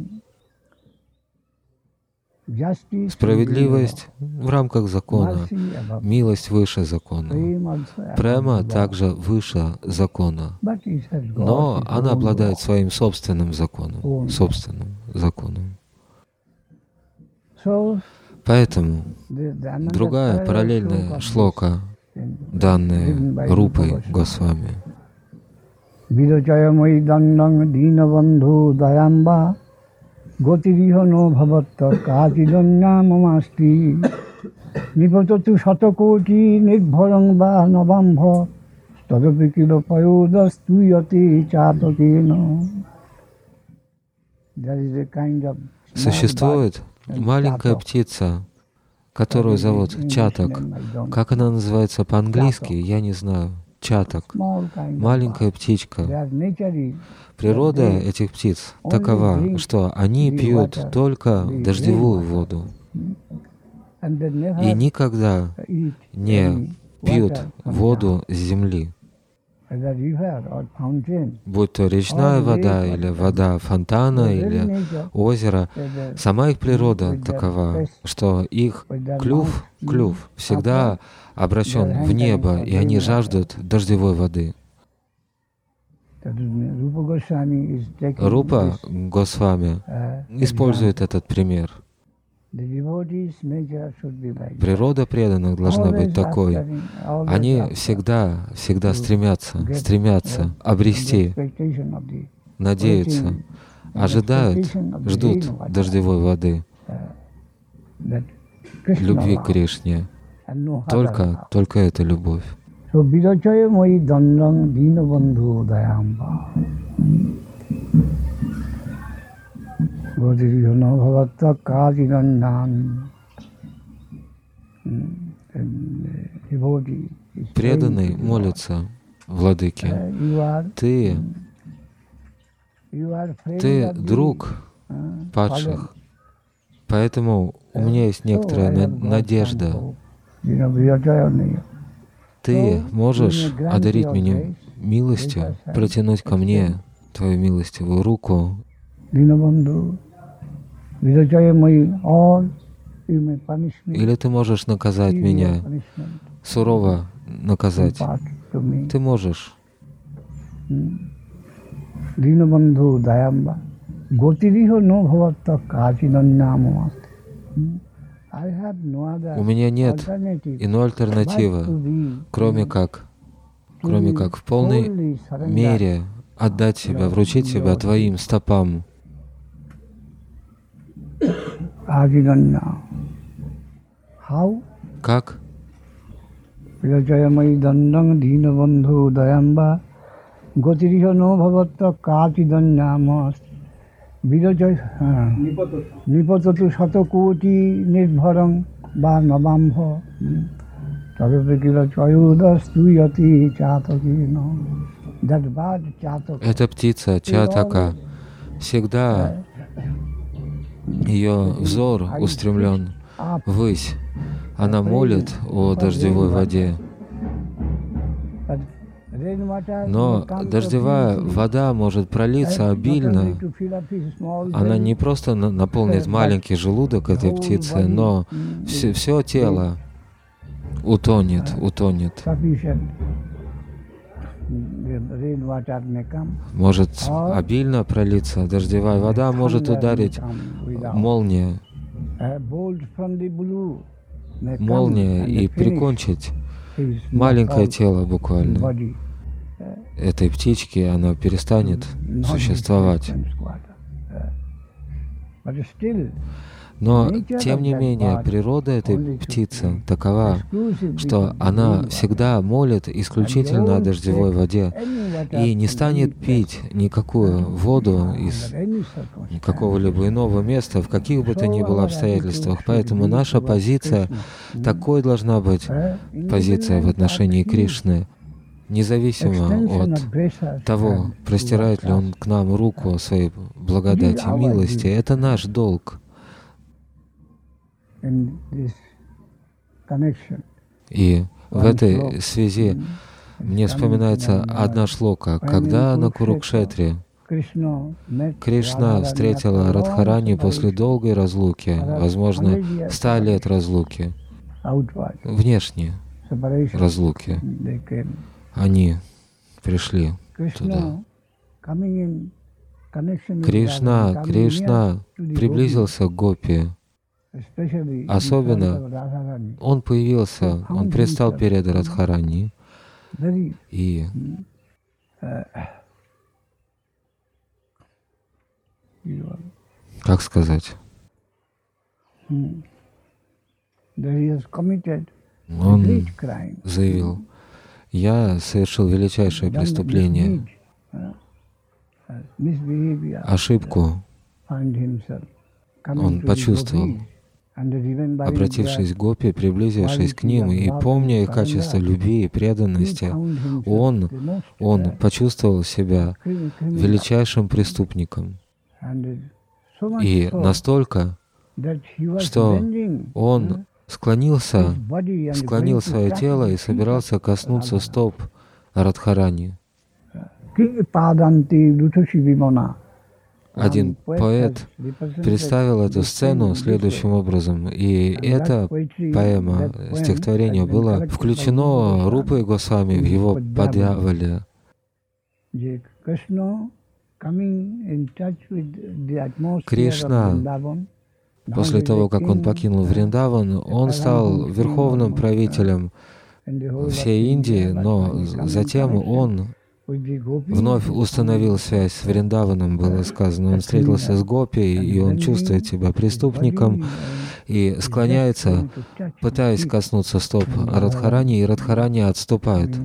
Справедливость в рамках закона, милость выше закона, према также выше закона, но она обладает своим собственным законом, собственным законом. Поэтому другая параллельная шлока, данная Рупой Госвами. Gotirihono bhavatta kajidanya mamasti nipatatu satakoti nirbharang va navambha tadapikilo payodastu yati chatakena. Существует маленькая птица, которую зовут чатак. Как она называется по-английски, я не знаю. Чатак. Маленькая птичка. Природа этих птиц такова, что они пьют только дождевую воду и никогда не пьют воду с земли. Будь то речная вода, или вода фонтана, или озера, сама их природа такова, что их клюв, клюв всегда обращен в небо, и они жаждут дождевой воды. Рупа Госвами использует этот пример. Природа преданных должна быть такой. Они всегда, всегда стремятся, стремятся обрести, надеются, ожидают, ждут дождевой воды, любви к Кришне. Только, только эта любовь. So Virochaya moi dandang dinabandhu dayamba. Godhirihana bhavatta kajirandan. Преданный молится Владыке. Ты, ты друг падших, поэтому у меня есть некоторая надежда. Ты можешь одарить меня милостью, протянуть ко мне твою милостивую руку. Или ты можешь наказать меня, сурово наказать. Ты можешь. У меня нет иной альтернативы, кроме как, кроме как в полной мере отдать себя, вручить себя твоим стопам. Как? Nipatatu satakoti nidbharang ba nabambha tarapekila chayudas tuyati chatakino. Эта птица Чатака, всегда ее взор устремлен ввысь. Она молит о дождевой воде. Но дождевая вода может пролиться обильно. Она не просто наполнит маленький желудок этой птицы, но все, все тело утонет, утонет. Может обильно пролиться дождевая вода, может ударить молния, молния и прикончить маленькое тело буквально этой птички, она перестанет существовать. Но, тем не менее, природа этой птицы такова, что она всегда молит исключительно о дождевой воде и не станет пить никакую воду из какого-либо иного места, в каких бы то ни было обстоятельствах. Поэтому наша позиция, такой должна быть позиция в отношении Кришны, независимо от того, простирает ли Он к нам руку своей благодати, милости. Это наш долг. И в этой связи мне вспоминается одна шлока, когда на Курукшетре Кришна встретила Радхарани после долгой разлуки, возможно, ста лет разлуки, внешней разлуки. Они пришли туда. Кришна, Кришна приблизился к гопи. Особенно он появился, он предстал перед Радхарани, и как сказать, он заявил: «Я совершил величайшее преступление, ошибку». Он почувствовал, обратившись к гопи, приблизившись к ним и помня их качество любви и преданности, он, он почувствовал себя величайшим преступником. И настолько, что он склонился, склонил свое тело и собирался коснуться стоп Радхарани. Один поэт представил эту сцену следующим образом, и эта поэма, стихотворение было включено Рупой Госвами в его Падьявали. Кришна, после того, как он покинул Вриндаван, он стал верховным правителем всей Индии, но затем он вновь установил связь с Вриндаваном, было сказано. Он встретился с гопи, и он чувствует себя преступником. и склоняется, пытаясь коснуться стоп Радхарани, и Радхарани отступает.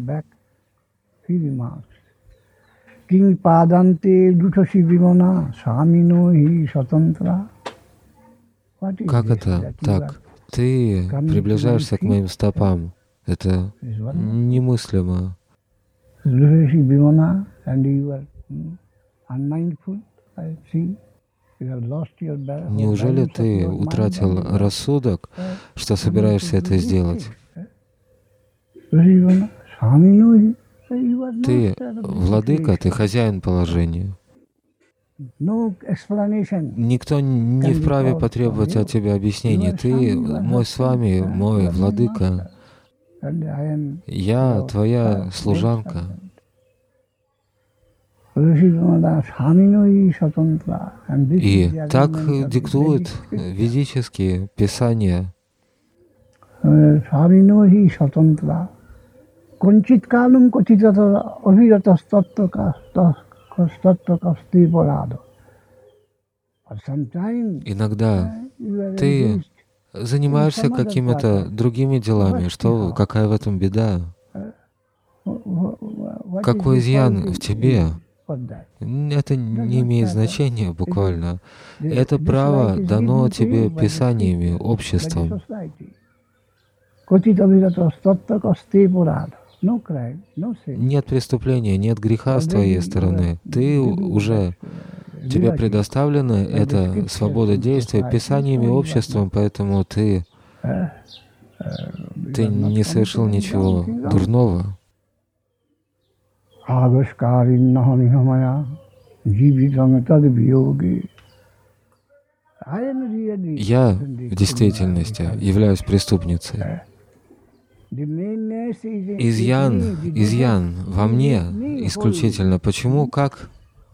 Как это так? Ты приближаешься к моим стопам. Это немыслимо. Неужели ты утратил рассудок, что собираешься это сделать? Ты владыка, ты хозяин положения. Никто не вправе потребовать от тебя объяснений. Ты мой с вами, мой владыка. Я твоя служанка. И так диктуют ведические писания. Иногда ты занимаешься какими-то другими делами. Что, какая в этом беда? Какой изъян в тебе? Это не имеет значения буквально. Это право дано тебе писаниями, обществом. Нет преступления, нет греха с твоей стороны. Ты уже, тебе предоставлена эта свобода действия писаниями, обществом, поэтому ты, ты не совершил ничего дурного. Я в действительности являюсь преступницей. Изъян, изъян во мне исключительно. Почему? Как?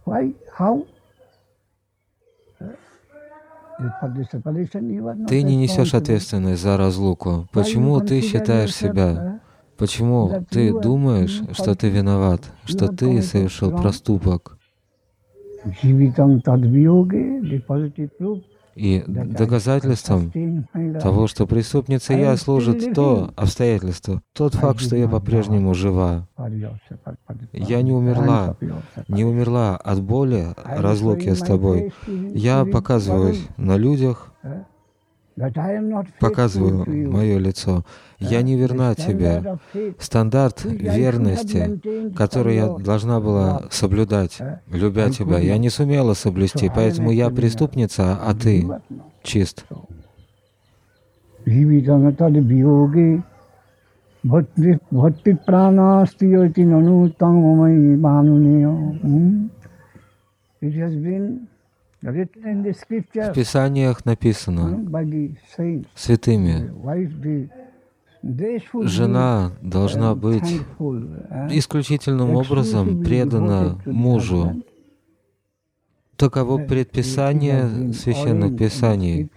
Ты не несешь ответственность за разлуку. Почему ты считаешь себя? Почему ты думаешь, что ты виноват, что ты совершил проступок? И доказательством того, что преступница я, служит то обстоятельство, тот факт, что я по-прежнему жива. Я не умерла, не умерла от боли, разлуки с тобой. Я показываюсь на людях, показываю мое лицо. Я не верна тебе. Стандарт верности, который я должна была соблюдать, любя тебя, я не сумела соблюсти, поэтому я преступница, а ты чист. В Писаниях написано святыми, жена должна быть исключительным образом предана мужу. Таково предписание Священных Писаний.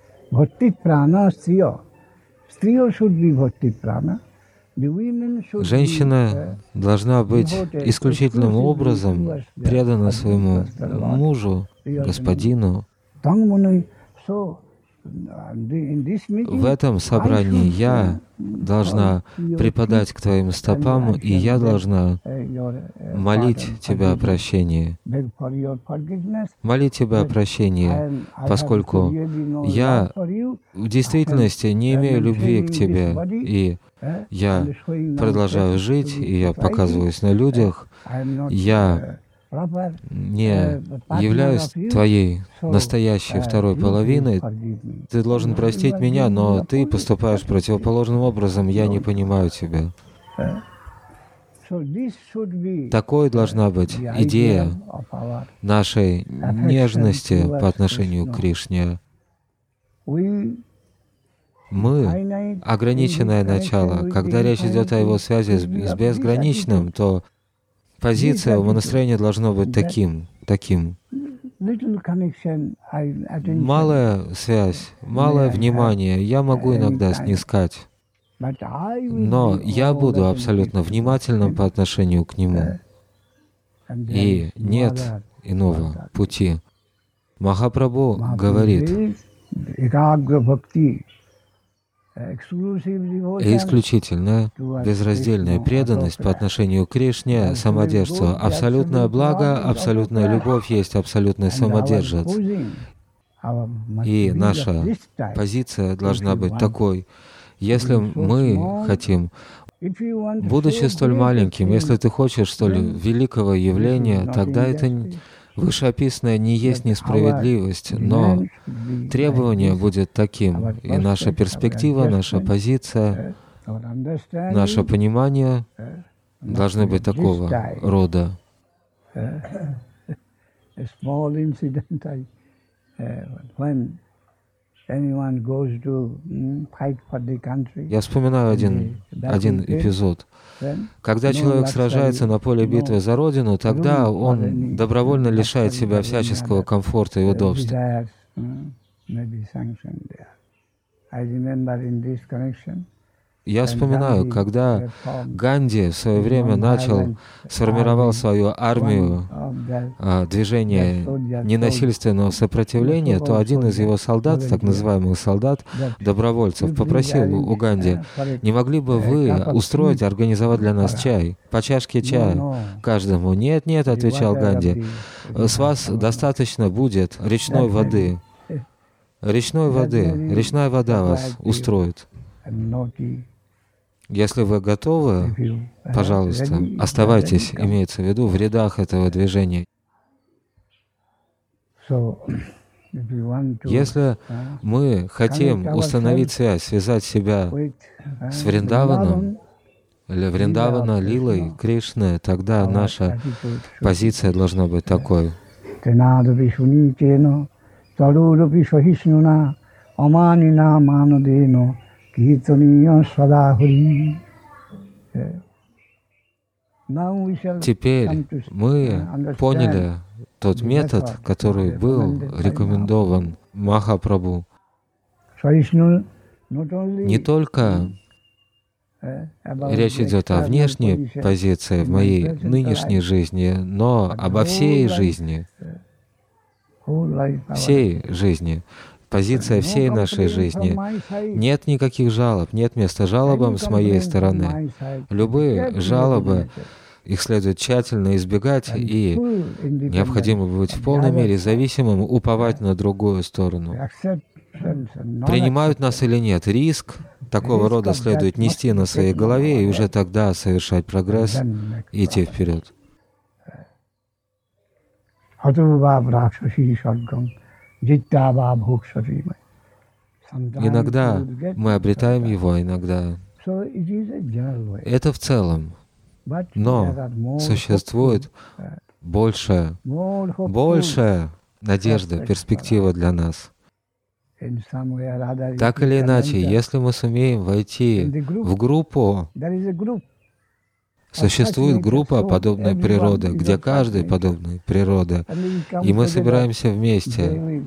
Женщина должна быть исключительным образом предана своему мужу, господину. В этом собрании я должна припадать к твоим стопам, и я должна молить тебя о прощении. Молить тебя о прощении, поскольку я в действительности не имею любви к тебе, и я продолжаю жить, и я показываюсь на людях, я не являюсь твоей настоящей второй половиной. Ты должен простить меня, но ты поступаешь противоположным образом, я не понимаю тебя. Такой должна быть идея нашей нежности по отношению к Кришне. Мы — ограниченное начало. Когда речь идет о его связи с безграничным, то позиция у настроения должно быть таким, таким. Малая связь, малое внимание я могу иногда снискать, но я буду абсолютно внимательным по отношению к нему. И нет иного пути. Махапрабху говорит, исключительная, безраздельная преданность по отношению к Кришне, самодержцу. Абсолютное благо, абсолютная любовь есть абсолютный самодержец. И наша позиция должна быть такой. Если мы хотим, будучи столь маленьким, если ты хочешь столь великого явления, тогда это вышеописанное не есть несправедливость, но требование будет таким. И наша перспектива, наша позиция, наше понимание должны быть такого рода. Я вспоминаю один, один эпизод. Когда человек сражается на поле битвы за Родину, тогда он добровольно лишает себя всяческого комфорта и удобств. Я вспоминаю, когда Ганди в свое время начал, сформировал свою армию движения ненасильственного сопротивления, то один из его солдат, так называемых солдат, добровольцев, попросил у Ганди: «Не могли бы вы устроить, организовать для нас чай, по чашке чая каждому?» «Нет, нет», — отвечал Ганди, «с вас достаточно будет речной воды. Речной воды, речная вода вас устроит. Если вы готовы, пожалуйста, оставайтесь, имеется в виду, в рядах этого движения». Если мы хотим установить связь, связать себя с Вриндаваном, или Вриндавана, Лилой, Кришной, тогда наша позиция должна быть такой. Теперь мы поняли тот метод, который был рекомендован Махапрабху. Не только речь идет о внешней позиции в моей нынешней жизни, но обо всей жизни, всей жизни. Позиция всей нашей жизни. Нет никаких жалоб, нет места жалобам с моей стороны. Любые жалобы, их следует тщательно избегать, и необходимо быть в полной мере зависимым, уповать на другую сторону. Принимают нас или нет, риск такого рода следует нести на своей голове и уже тогда совершать прогресс и идти вперед. Иногда мы обретаем его, иногда. Это в целом. Но существует больше, больше надежды, перспектива для нас. Так или иначе, если мы сумеем войти в группу, существует группа подобной природы, где каждый подобной природы, и мы собираемся вместе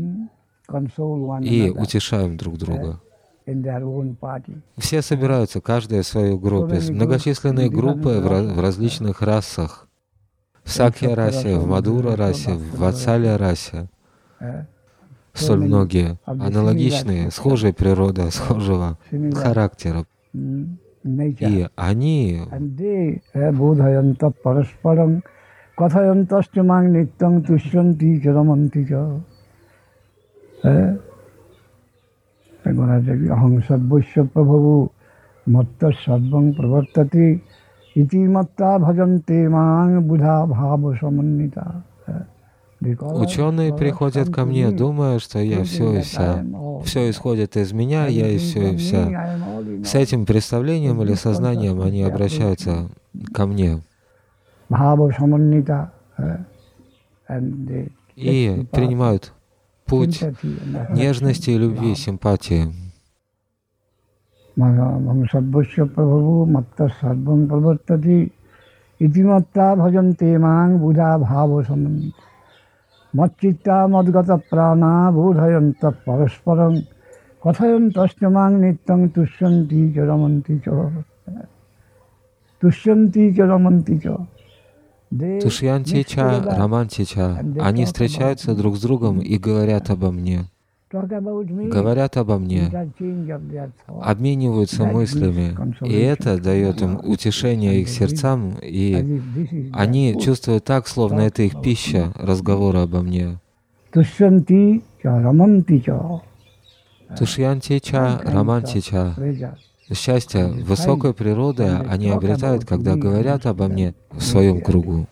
и утешаем друг друга. Все собираются, каждая в свою группу. Многочисленные группы в различных расах. В Сакья-расе, в Мадура-расе, в Ватсалья-расе. Столь многие аналогичные, схожей природы, схожего характера. И они ученые приходят ко мне, думая, что я все и вся. Все исходит из меня, я и все и вся. С этим представлением или сознанием они обращаются ко мне. И принимают путь нежности, любви, симпатии. Маччита мадгата прана будхаянта параспарам катхаянтастаман ниттам тушянти ча раманти ча. Тушянти ча раманти ча. Тушьянти ча, раманти ча. Они встречаются друг с другом и говорят обо мне. говорят обо мне, обмениваются мыслями, и это дает им утешение их сердцам, и они чувствуют так, словно это их пища, разговоры обо мне. Тушьянти ча раманти ча. Тушьянти ча раманти ча. Счастье высокой природы они обретают, когда говорят обо мне в своем кругу.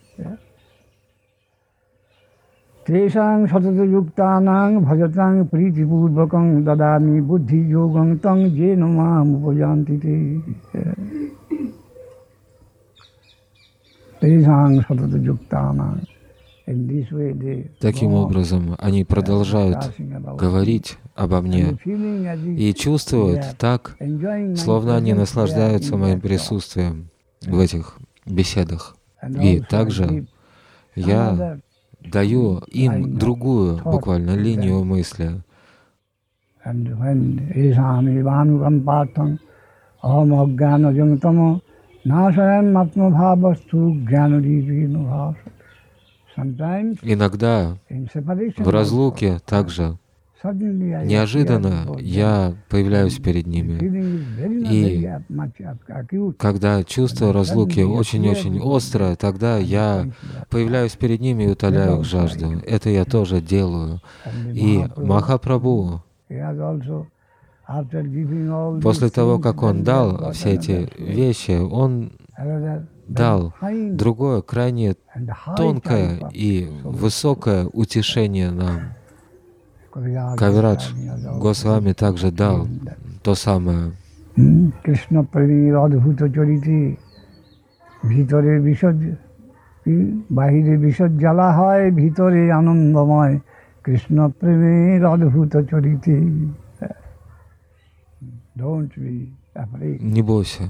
Тешанг шатата юктананг бхажатанг прити пурваканг дадами буддhi йоганг танг джена мам упаянти те. Тешанг шатата юктананг. Таким образом, они продолжают говорить обо мне и чувствуют так, словно они наслаждаются моим присутствием в этих беседах. И также я даю им другую, буквально, линию мысли. Иногда в разлуке также неожиданно я появляюсь перед ними. И когда чувство разлуки очень-очень острое, тогда я появляюсь перед ними и утоляю их жажду. Это я тоже делаю. И Махапрабху, после того, как он дал все эти вещи, он дал другое, крайне тонкое и высокое утешение нам. Кавирадж Госвами также дал то самое. Кришна преми адбхута чарите ভিতরে বিষদ বাহিরে বিষদ জ্বালা হয় ভিতরে আনন্দময় কৃষ্ণ প্রেমের অদ্ভুত চরিতে. Don't be afraid. Не бойся.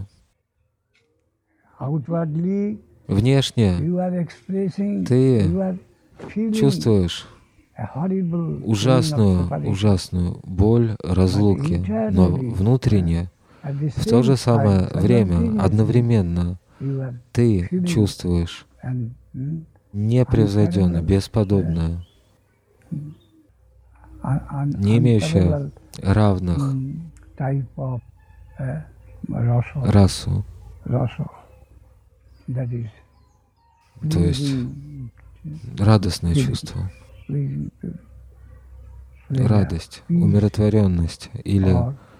Outwardly, внешне ты чувствуешь ужасную, ужасную боль разлуки, но внутренне, в то же самое время, одновременно, ты чувствуешь непревзойденное, бесподобное, не имеющее равных расу. То есть радостное чувство, радость, умиротворенность или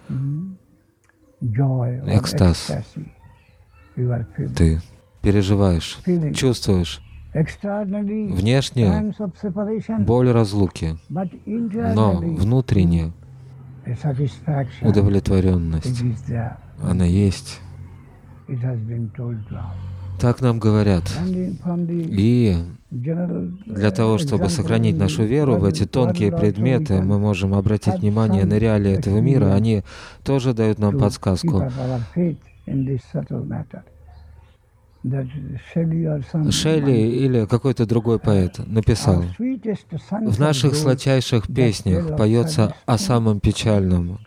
экстаз. Ты переживаешь, чувствуешь внешне боль разлуки, но внутренне удовлетворенность, она есть. Так нам говорят. И для того, чтобы сохранить нашу веру в эти тонкие предметы, мы можем обратить внимание на реалии этого мира. Они тоже дают нам подсказку. Шелли или какой-то другой поэт написал: в наших сладчайших песнях поется о самом печальном.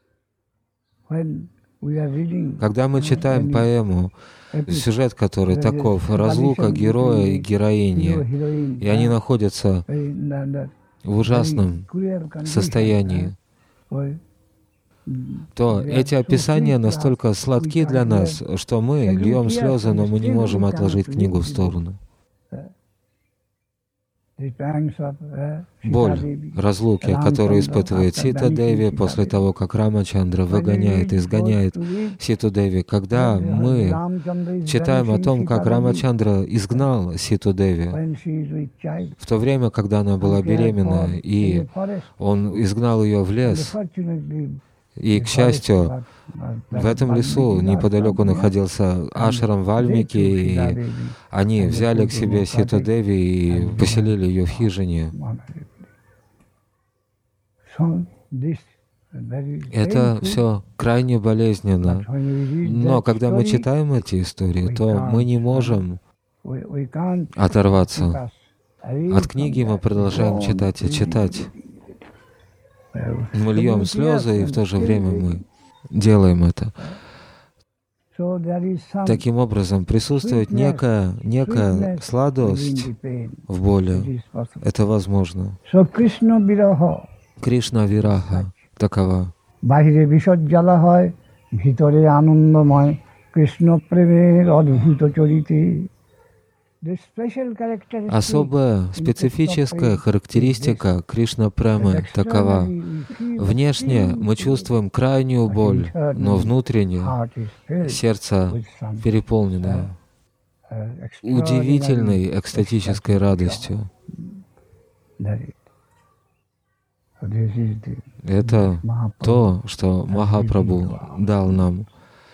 Когда мы читаем поэму, сюжет который таков: разлука героя и героини, и они находятся в ужасном состоянии, то эти описания настолько сладки для нас, что мы льем слезы, но мы не можем отложить книгу в сторону. Боль разлуки, которую испытывает Сита Деви после того, как Рамачандра выгоняет и изгоняет Ситу Деви. Когда мы читаем о том, как Рамачандра изгнал Ситу Деви, в то время, когда она была беременна, и он изгнал ее в лес, и, к счастью, в этом лесу неподалеку находился ашрам Вальмики, и они взяли к себе Ситу Деви и поселили ее в хижине. Это все крайне болезненно. Но когда мы читаем эти истории, то мы не можем оторваться от книги, мы продолжаем читать и читать. Мы льем слезы, и в то же время мы делаем это. Таким образом, присутствует некая, некая сладость в боли. Это возможно. Кришна Вираха такова. বাহিরে বিষদ জ্বালা হয়, ভিতরে আনন্দময় কৃষ্ণ প্রেমের অদ্ভুত চরিতে। Особая специфическая характеристика Кришна Премы такова. Внешне мы чувствуем крайнюю боль, но внутренне сердце переполнено удивительной экстатической радостью. Это то, что Махапрабху дал нам.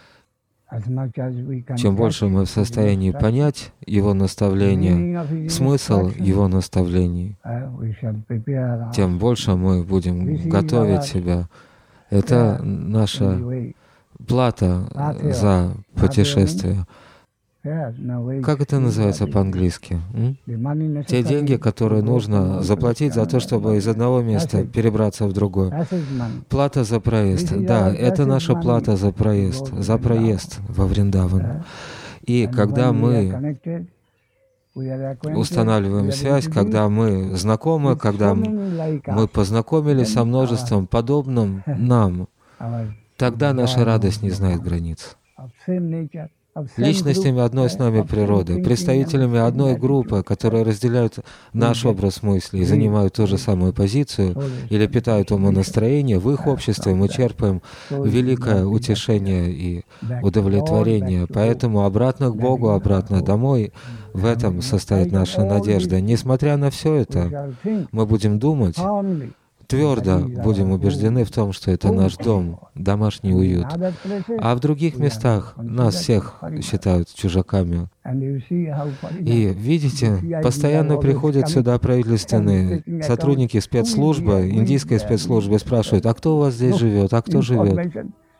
Чем больше мы в состоянии понять Его наставления, смысл Его наставлений, тем больше мы будем готовить себя. Это наша плата за путешествие. Как это называется по-английски? Те деньги, которые нужно заплатить за то, чтобы из одного места перебраться в другое. Плата за проезд. Да, это наша плата за проезд, за проезд во Вриндаван. И когда мы устанавливаем связь, когда мы знакомы, когда мы познакомились со множеством подобным нам, тогда наша радость не знает границ. Личностями одной с нами природы, представителями одной группы, которые разделяют наш образ мысли и занимают ту же самую позицию или питают умонастроение, в их обществе мы черпаем великое утешение и удовлетворение. Поэтому обратно к Богу, обратно домой, в этом состоит наша надежда. Несмотря на все это, мы будем думать, твердо будем убеждены в том, что это наш дом, домашний уют. А в других местах нас всех считают чужаками. И видите, постоянно приходят сюда правительственные сотрудники спецслужбы, индийской спецслужбы, спрашивают, а кто у вас здесь живет, а кто живет?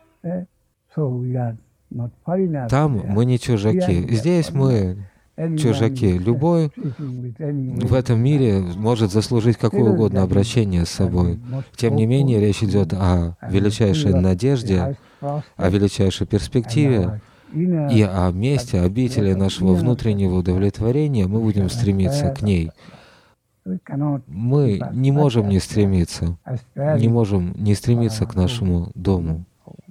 Там мы не чужаки, здесь мы чужаки. Любой в этом мире может заслужить какое угодно обращение с собой. Тем не менее, речь идет о величайшей надежде, о величайшей перспективе и о месте, обители нашего внутреннего удовлетворения. Мы будем стремиться к ней. Мы не можем не стремиться, не можем не стремиться к нашему дому.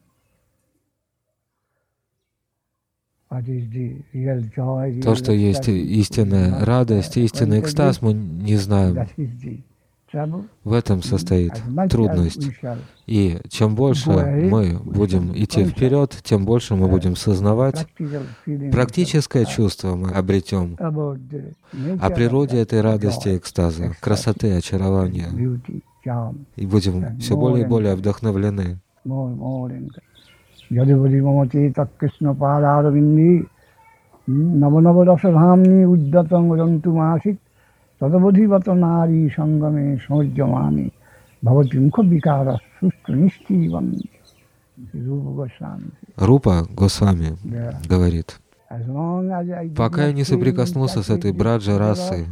То, что есть истинная радость, истинный экстаз, мы не знаем. В этом состоит трудность. И чем больше мы будем идти вперед, тем больше мы будем сознавать. Практическое чувство мы обретем о природе этой радости и экстаза, красоты, очарования. И будем все более и более вдохновлены. Yadivali mamati takkishna padarvindi navanavarasadhamni uddatang vajantu masik tadavadhivata nari sangame smajyamani bhavati mukha vikara sustu nishtivam. Рупа Госвами говорит, пока я не соприкоснулся с этой браджа расой,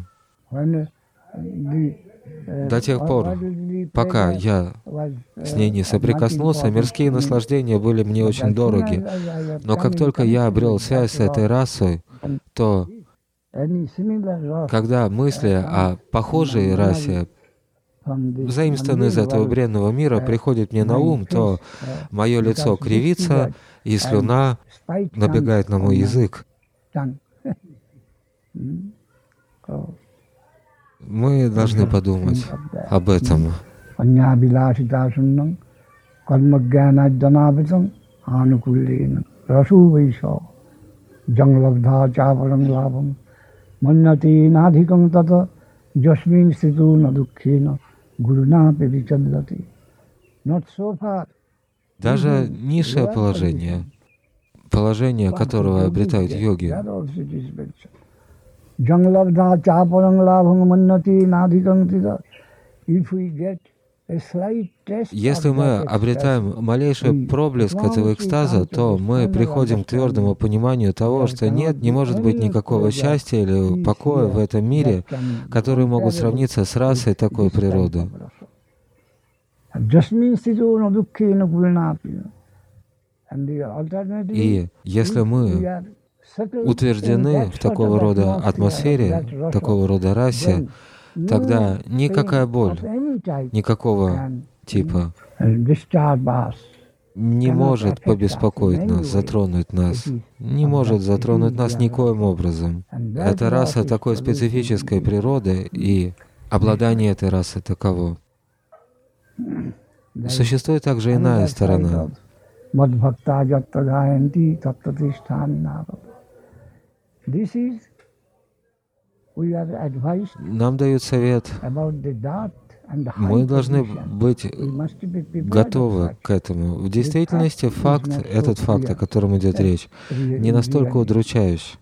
до тех пор, пока я с ней не соприкоснулся, мирские наслаждения были мне очень дороги. Но как только я обрел связь с этой расой, то когда мысли о похожей расе, заимствованные из этого бренного мира, приходят мне на ум, то мое лицо кривится, и слюна набегает на мой язык. Мы должны подумать об этом. Даже низшее положение, положение которого обретают йоги, если мы обретаем малейший проблеск этого экстаза, то мы приходим к твердому пониманию того, что нет, не может быть никакого счастья или покоя в этом мире, которые могут сравниться с расой такой природы. И если мы утверждены в такого рода атмосфере, такого рода расе, тогда никакая боль, никакого типа не может побеспокоить нас, затронуть нас, не может затронуть нас никоим образом. Эта раса такой специфической природы, и обладание этой расы таково. Существует также иная сторона. Нам дают совет. Мы должны быть готовы к этому. В действительности факт, этот факт, о котором идет речь, не настолько удручающий.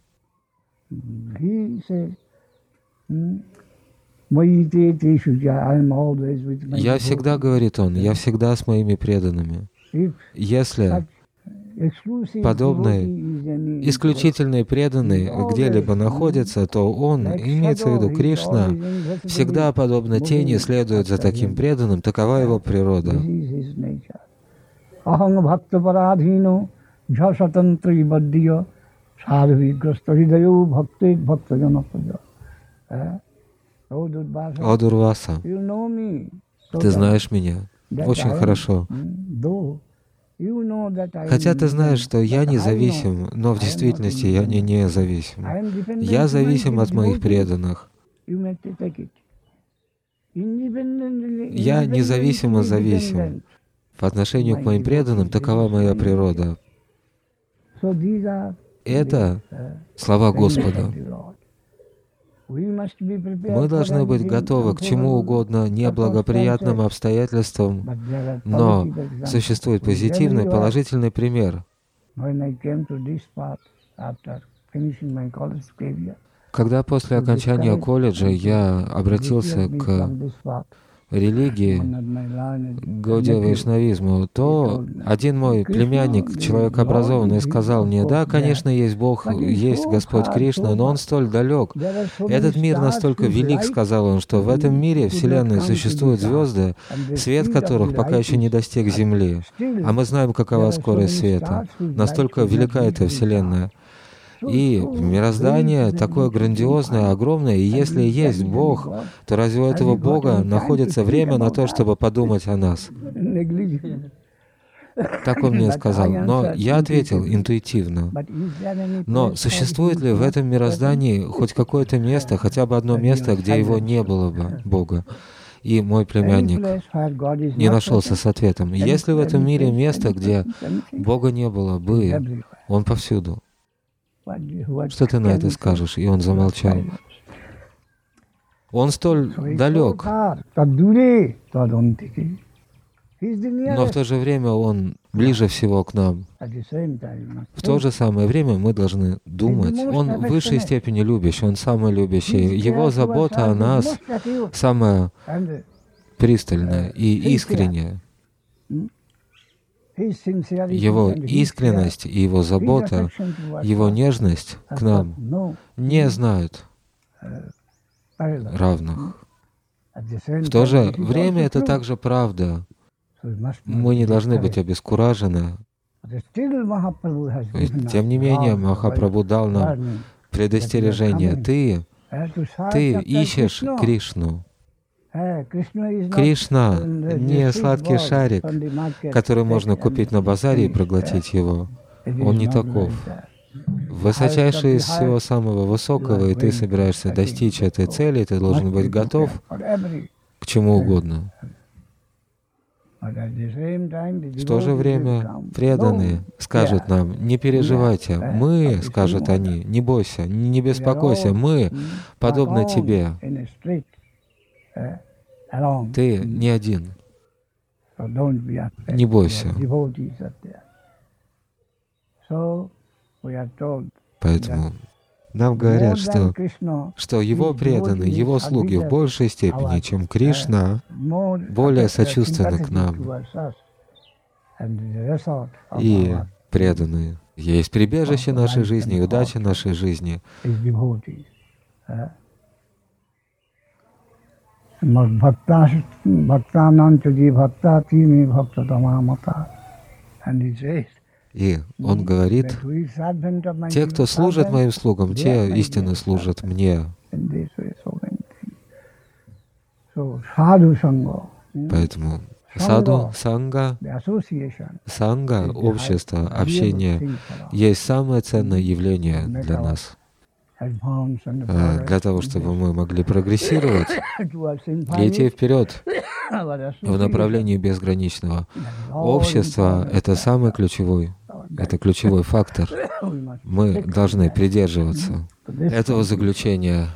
Я всегда, говорит он, я всегда с моими преданными. Если подобные исключительные преданные где-либо находятся, то он, имеется в виду Кришна, всегда, подобно тени, следует за таким преданным, такова его природа. О, Дурваса, ты знаешь меня очень хорошо. Хотя ты знаешь, что я независим, но в действительности я не независим. Я зависим от моих преданных. Я независимо зависим. По отношению к моим преданным, такова моя природа. Это слова Господа. Мы должны быть готовы к чему угодно неблагоприятным обстоятельствам, но существует позитивный, положительный пример. Когда после окончания колледжа я обратился к религии, Гаудия Вайшнавизму, то один мой племянник, человек образованный, сказал мне: да, конечно, есть Бог, есть Господь Кришна, но Он столь далек. Этот мир настолько велик, сказал он, что в этом мире Вселенной существуют звезды, свет которых пока еще не достиг Земли. А мы знаем, какова скорость света. Настолько велика эта Вселенная. И мироздание такое грандиозное, огромное, и если есть Бог, то разве у этого Бога находится время на то, чтобы подумать о нас? Так он мне сказал. Но я ответил интуитивно. Но существует ли в этом мироздании хоть какое-то место, хотя бы одно место, где его не было бы, Бога? И мой племянник не нашелся с ответом. Если в этом мире место, где Бога не было бы, Он повсюду. Что ты на это скажешь? И он замолчал. Он столь далек, но в то же время Он ближе всего к нам. В то же самое время мы должны думать. Он в высшей степени любящий, Он самый любящий. Его забота о нас самая пристальная и искренняя. Его искренность и Его забота, Его нежность к нам не знают равных. В то же время это также правда. Мы не должны быть обескуражены. Тем не менее, Махапрабху дал нам предостережение. Ты, ты ищешь Кришну. Кришна не сладкий шарик, который можно купить на базаре и проглотить его. Он не таков. Высочайший из всего самого высокого, и ты собираешься достичь этой цели, ты должен быть готов к чему угодно. В то же время преданные скажут нам: не переживайте, мы, скажут они, не бойся, не беспокойся, мы подобны тебе. Ты не один. Не бойся. Поэтому нам говорят, что, что Его преданные, Его слуги в большей степени, чем Кришна, более сочувственны к нам. И преданные. Есть прибежище нашей жизни и удача нашей жизни. И он говорит: те, кто служат моим слугам, те истинно служат мне. Поэтому саду, санга, санга, общество, общение есть самое ценное явление для нас. Для того, чтобы мы могли прогрессировать и идти вперед в направлении безграничного. Общество — это самый ключевой, это ключевой фактор. Мы должны придерживаться этого заключения.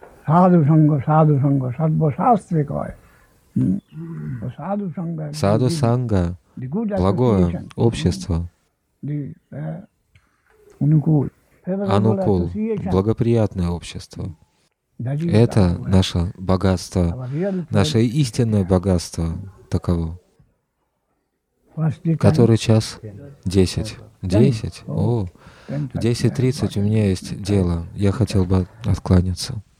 Саду санга, благое общество, анукул, благоприятное общество. Это наше богатство, наше истинное богатство таково. Который час? Десять. Десять? О, в десять тридцать у меня есть дело. Я хотел бы откланяться.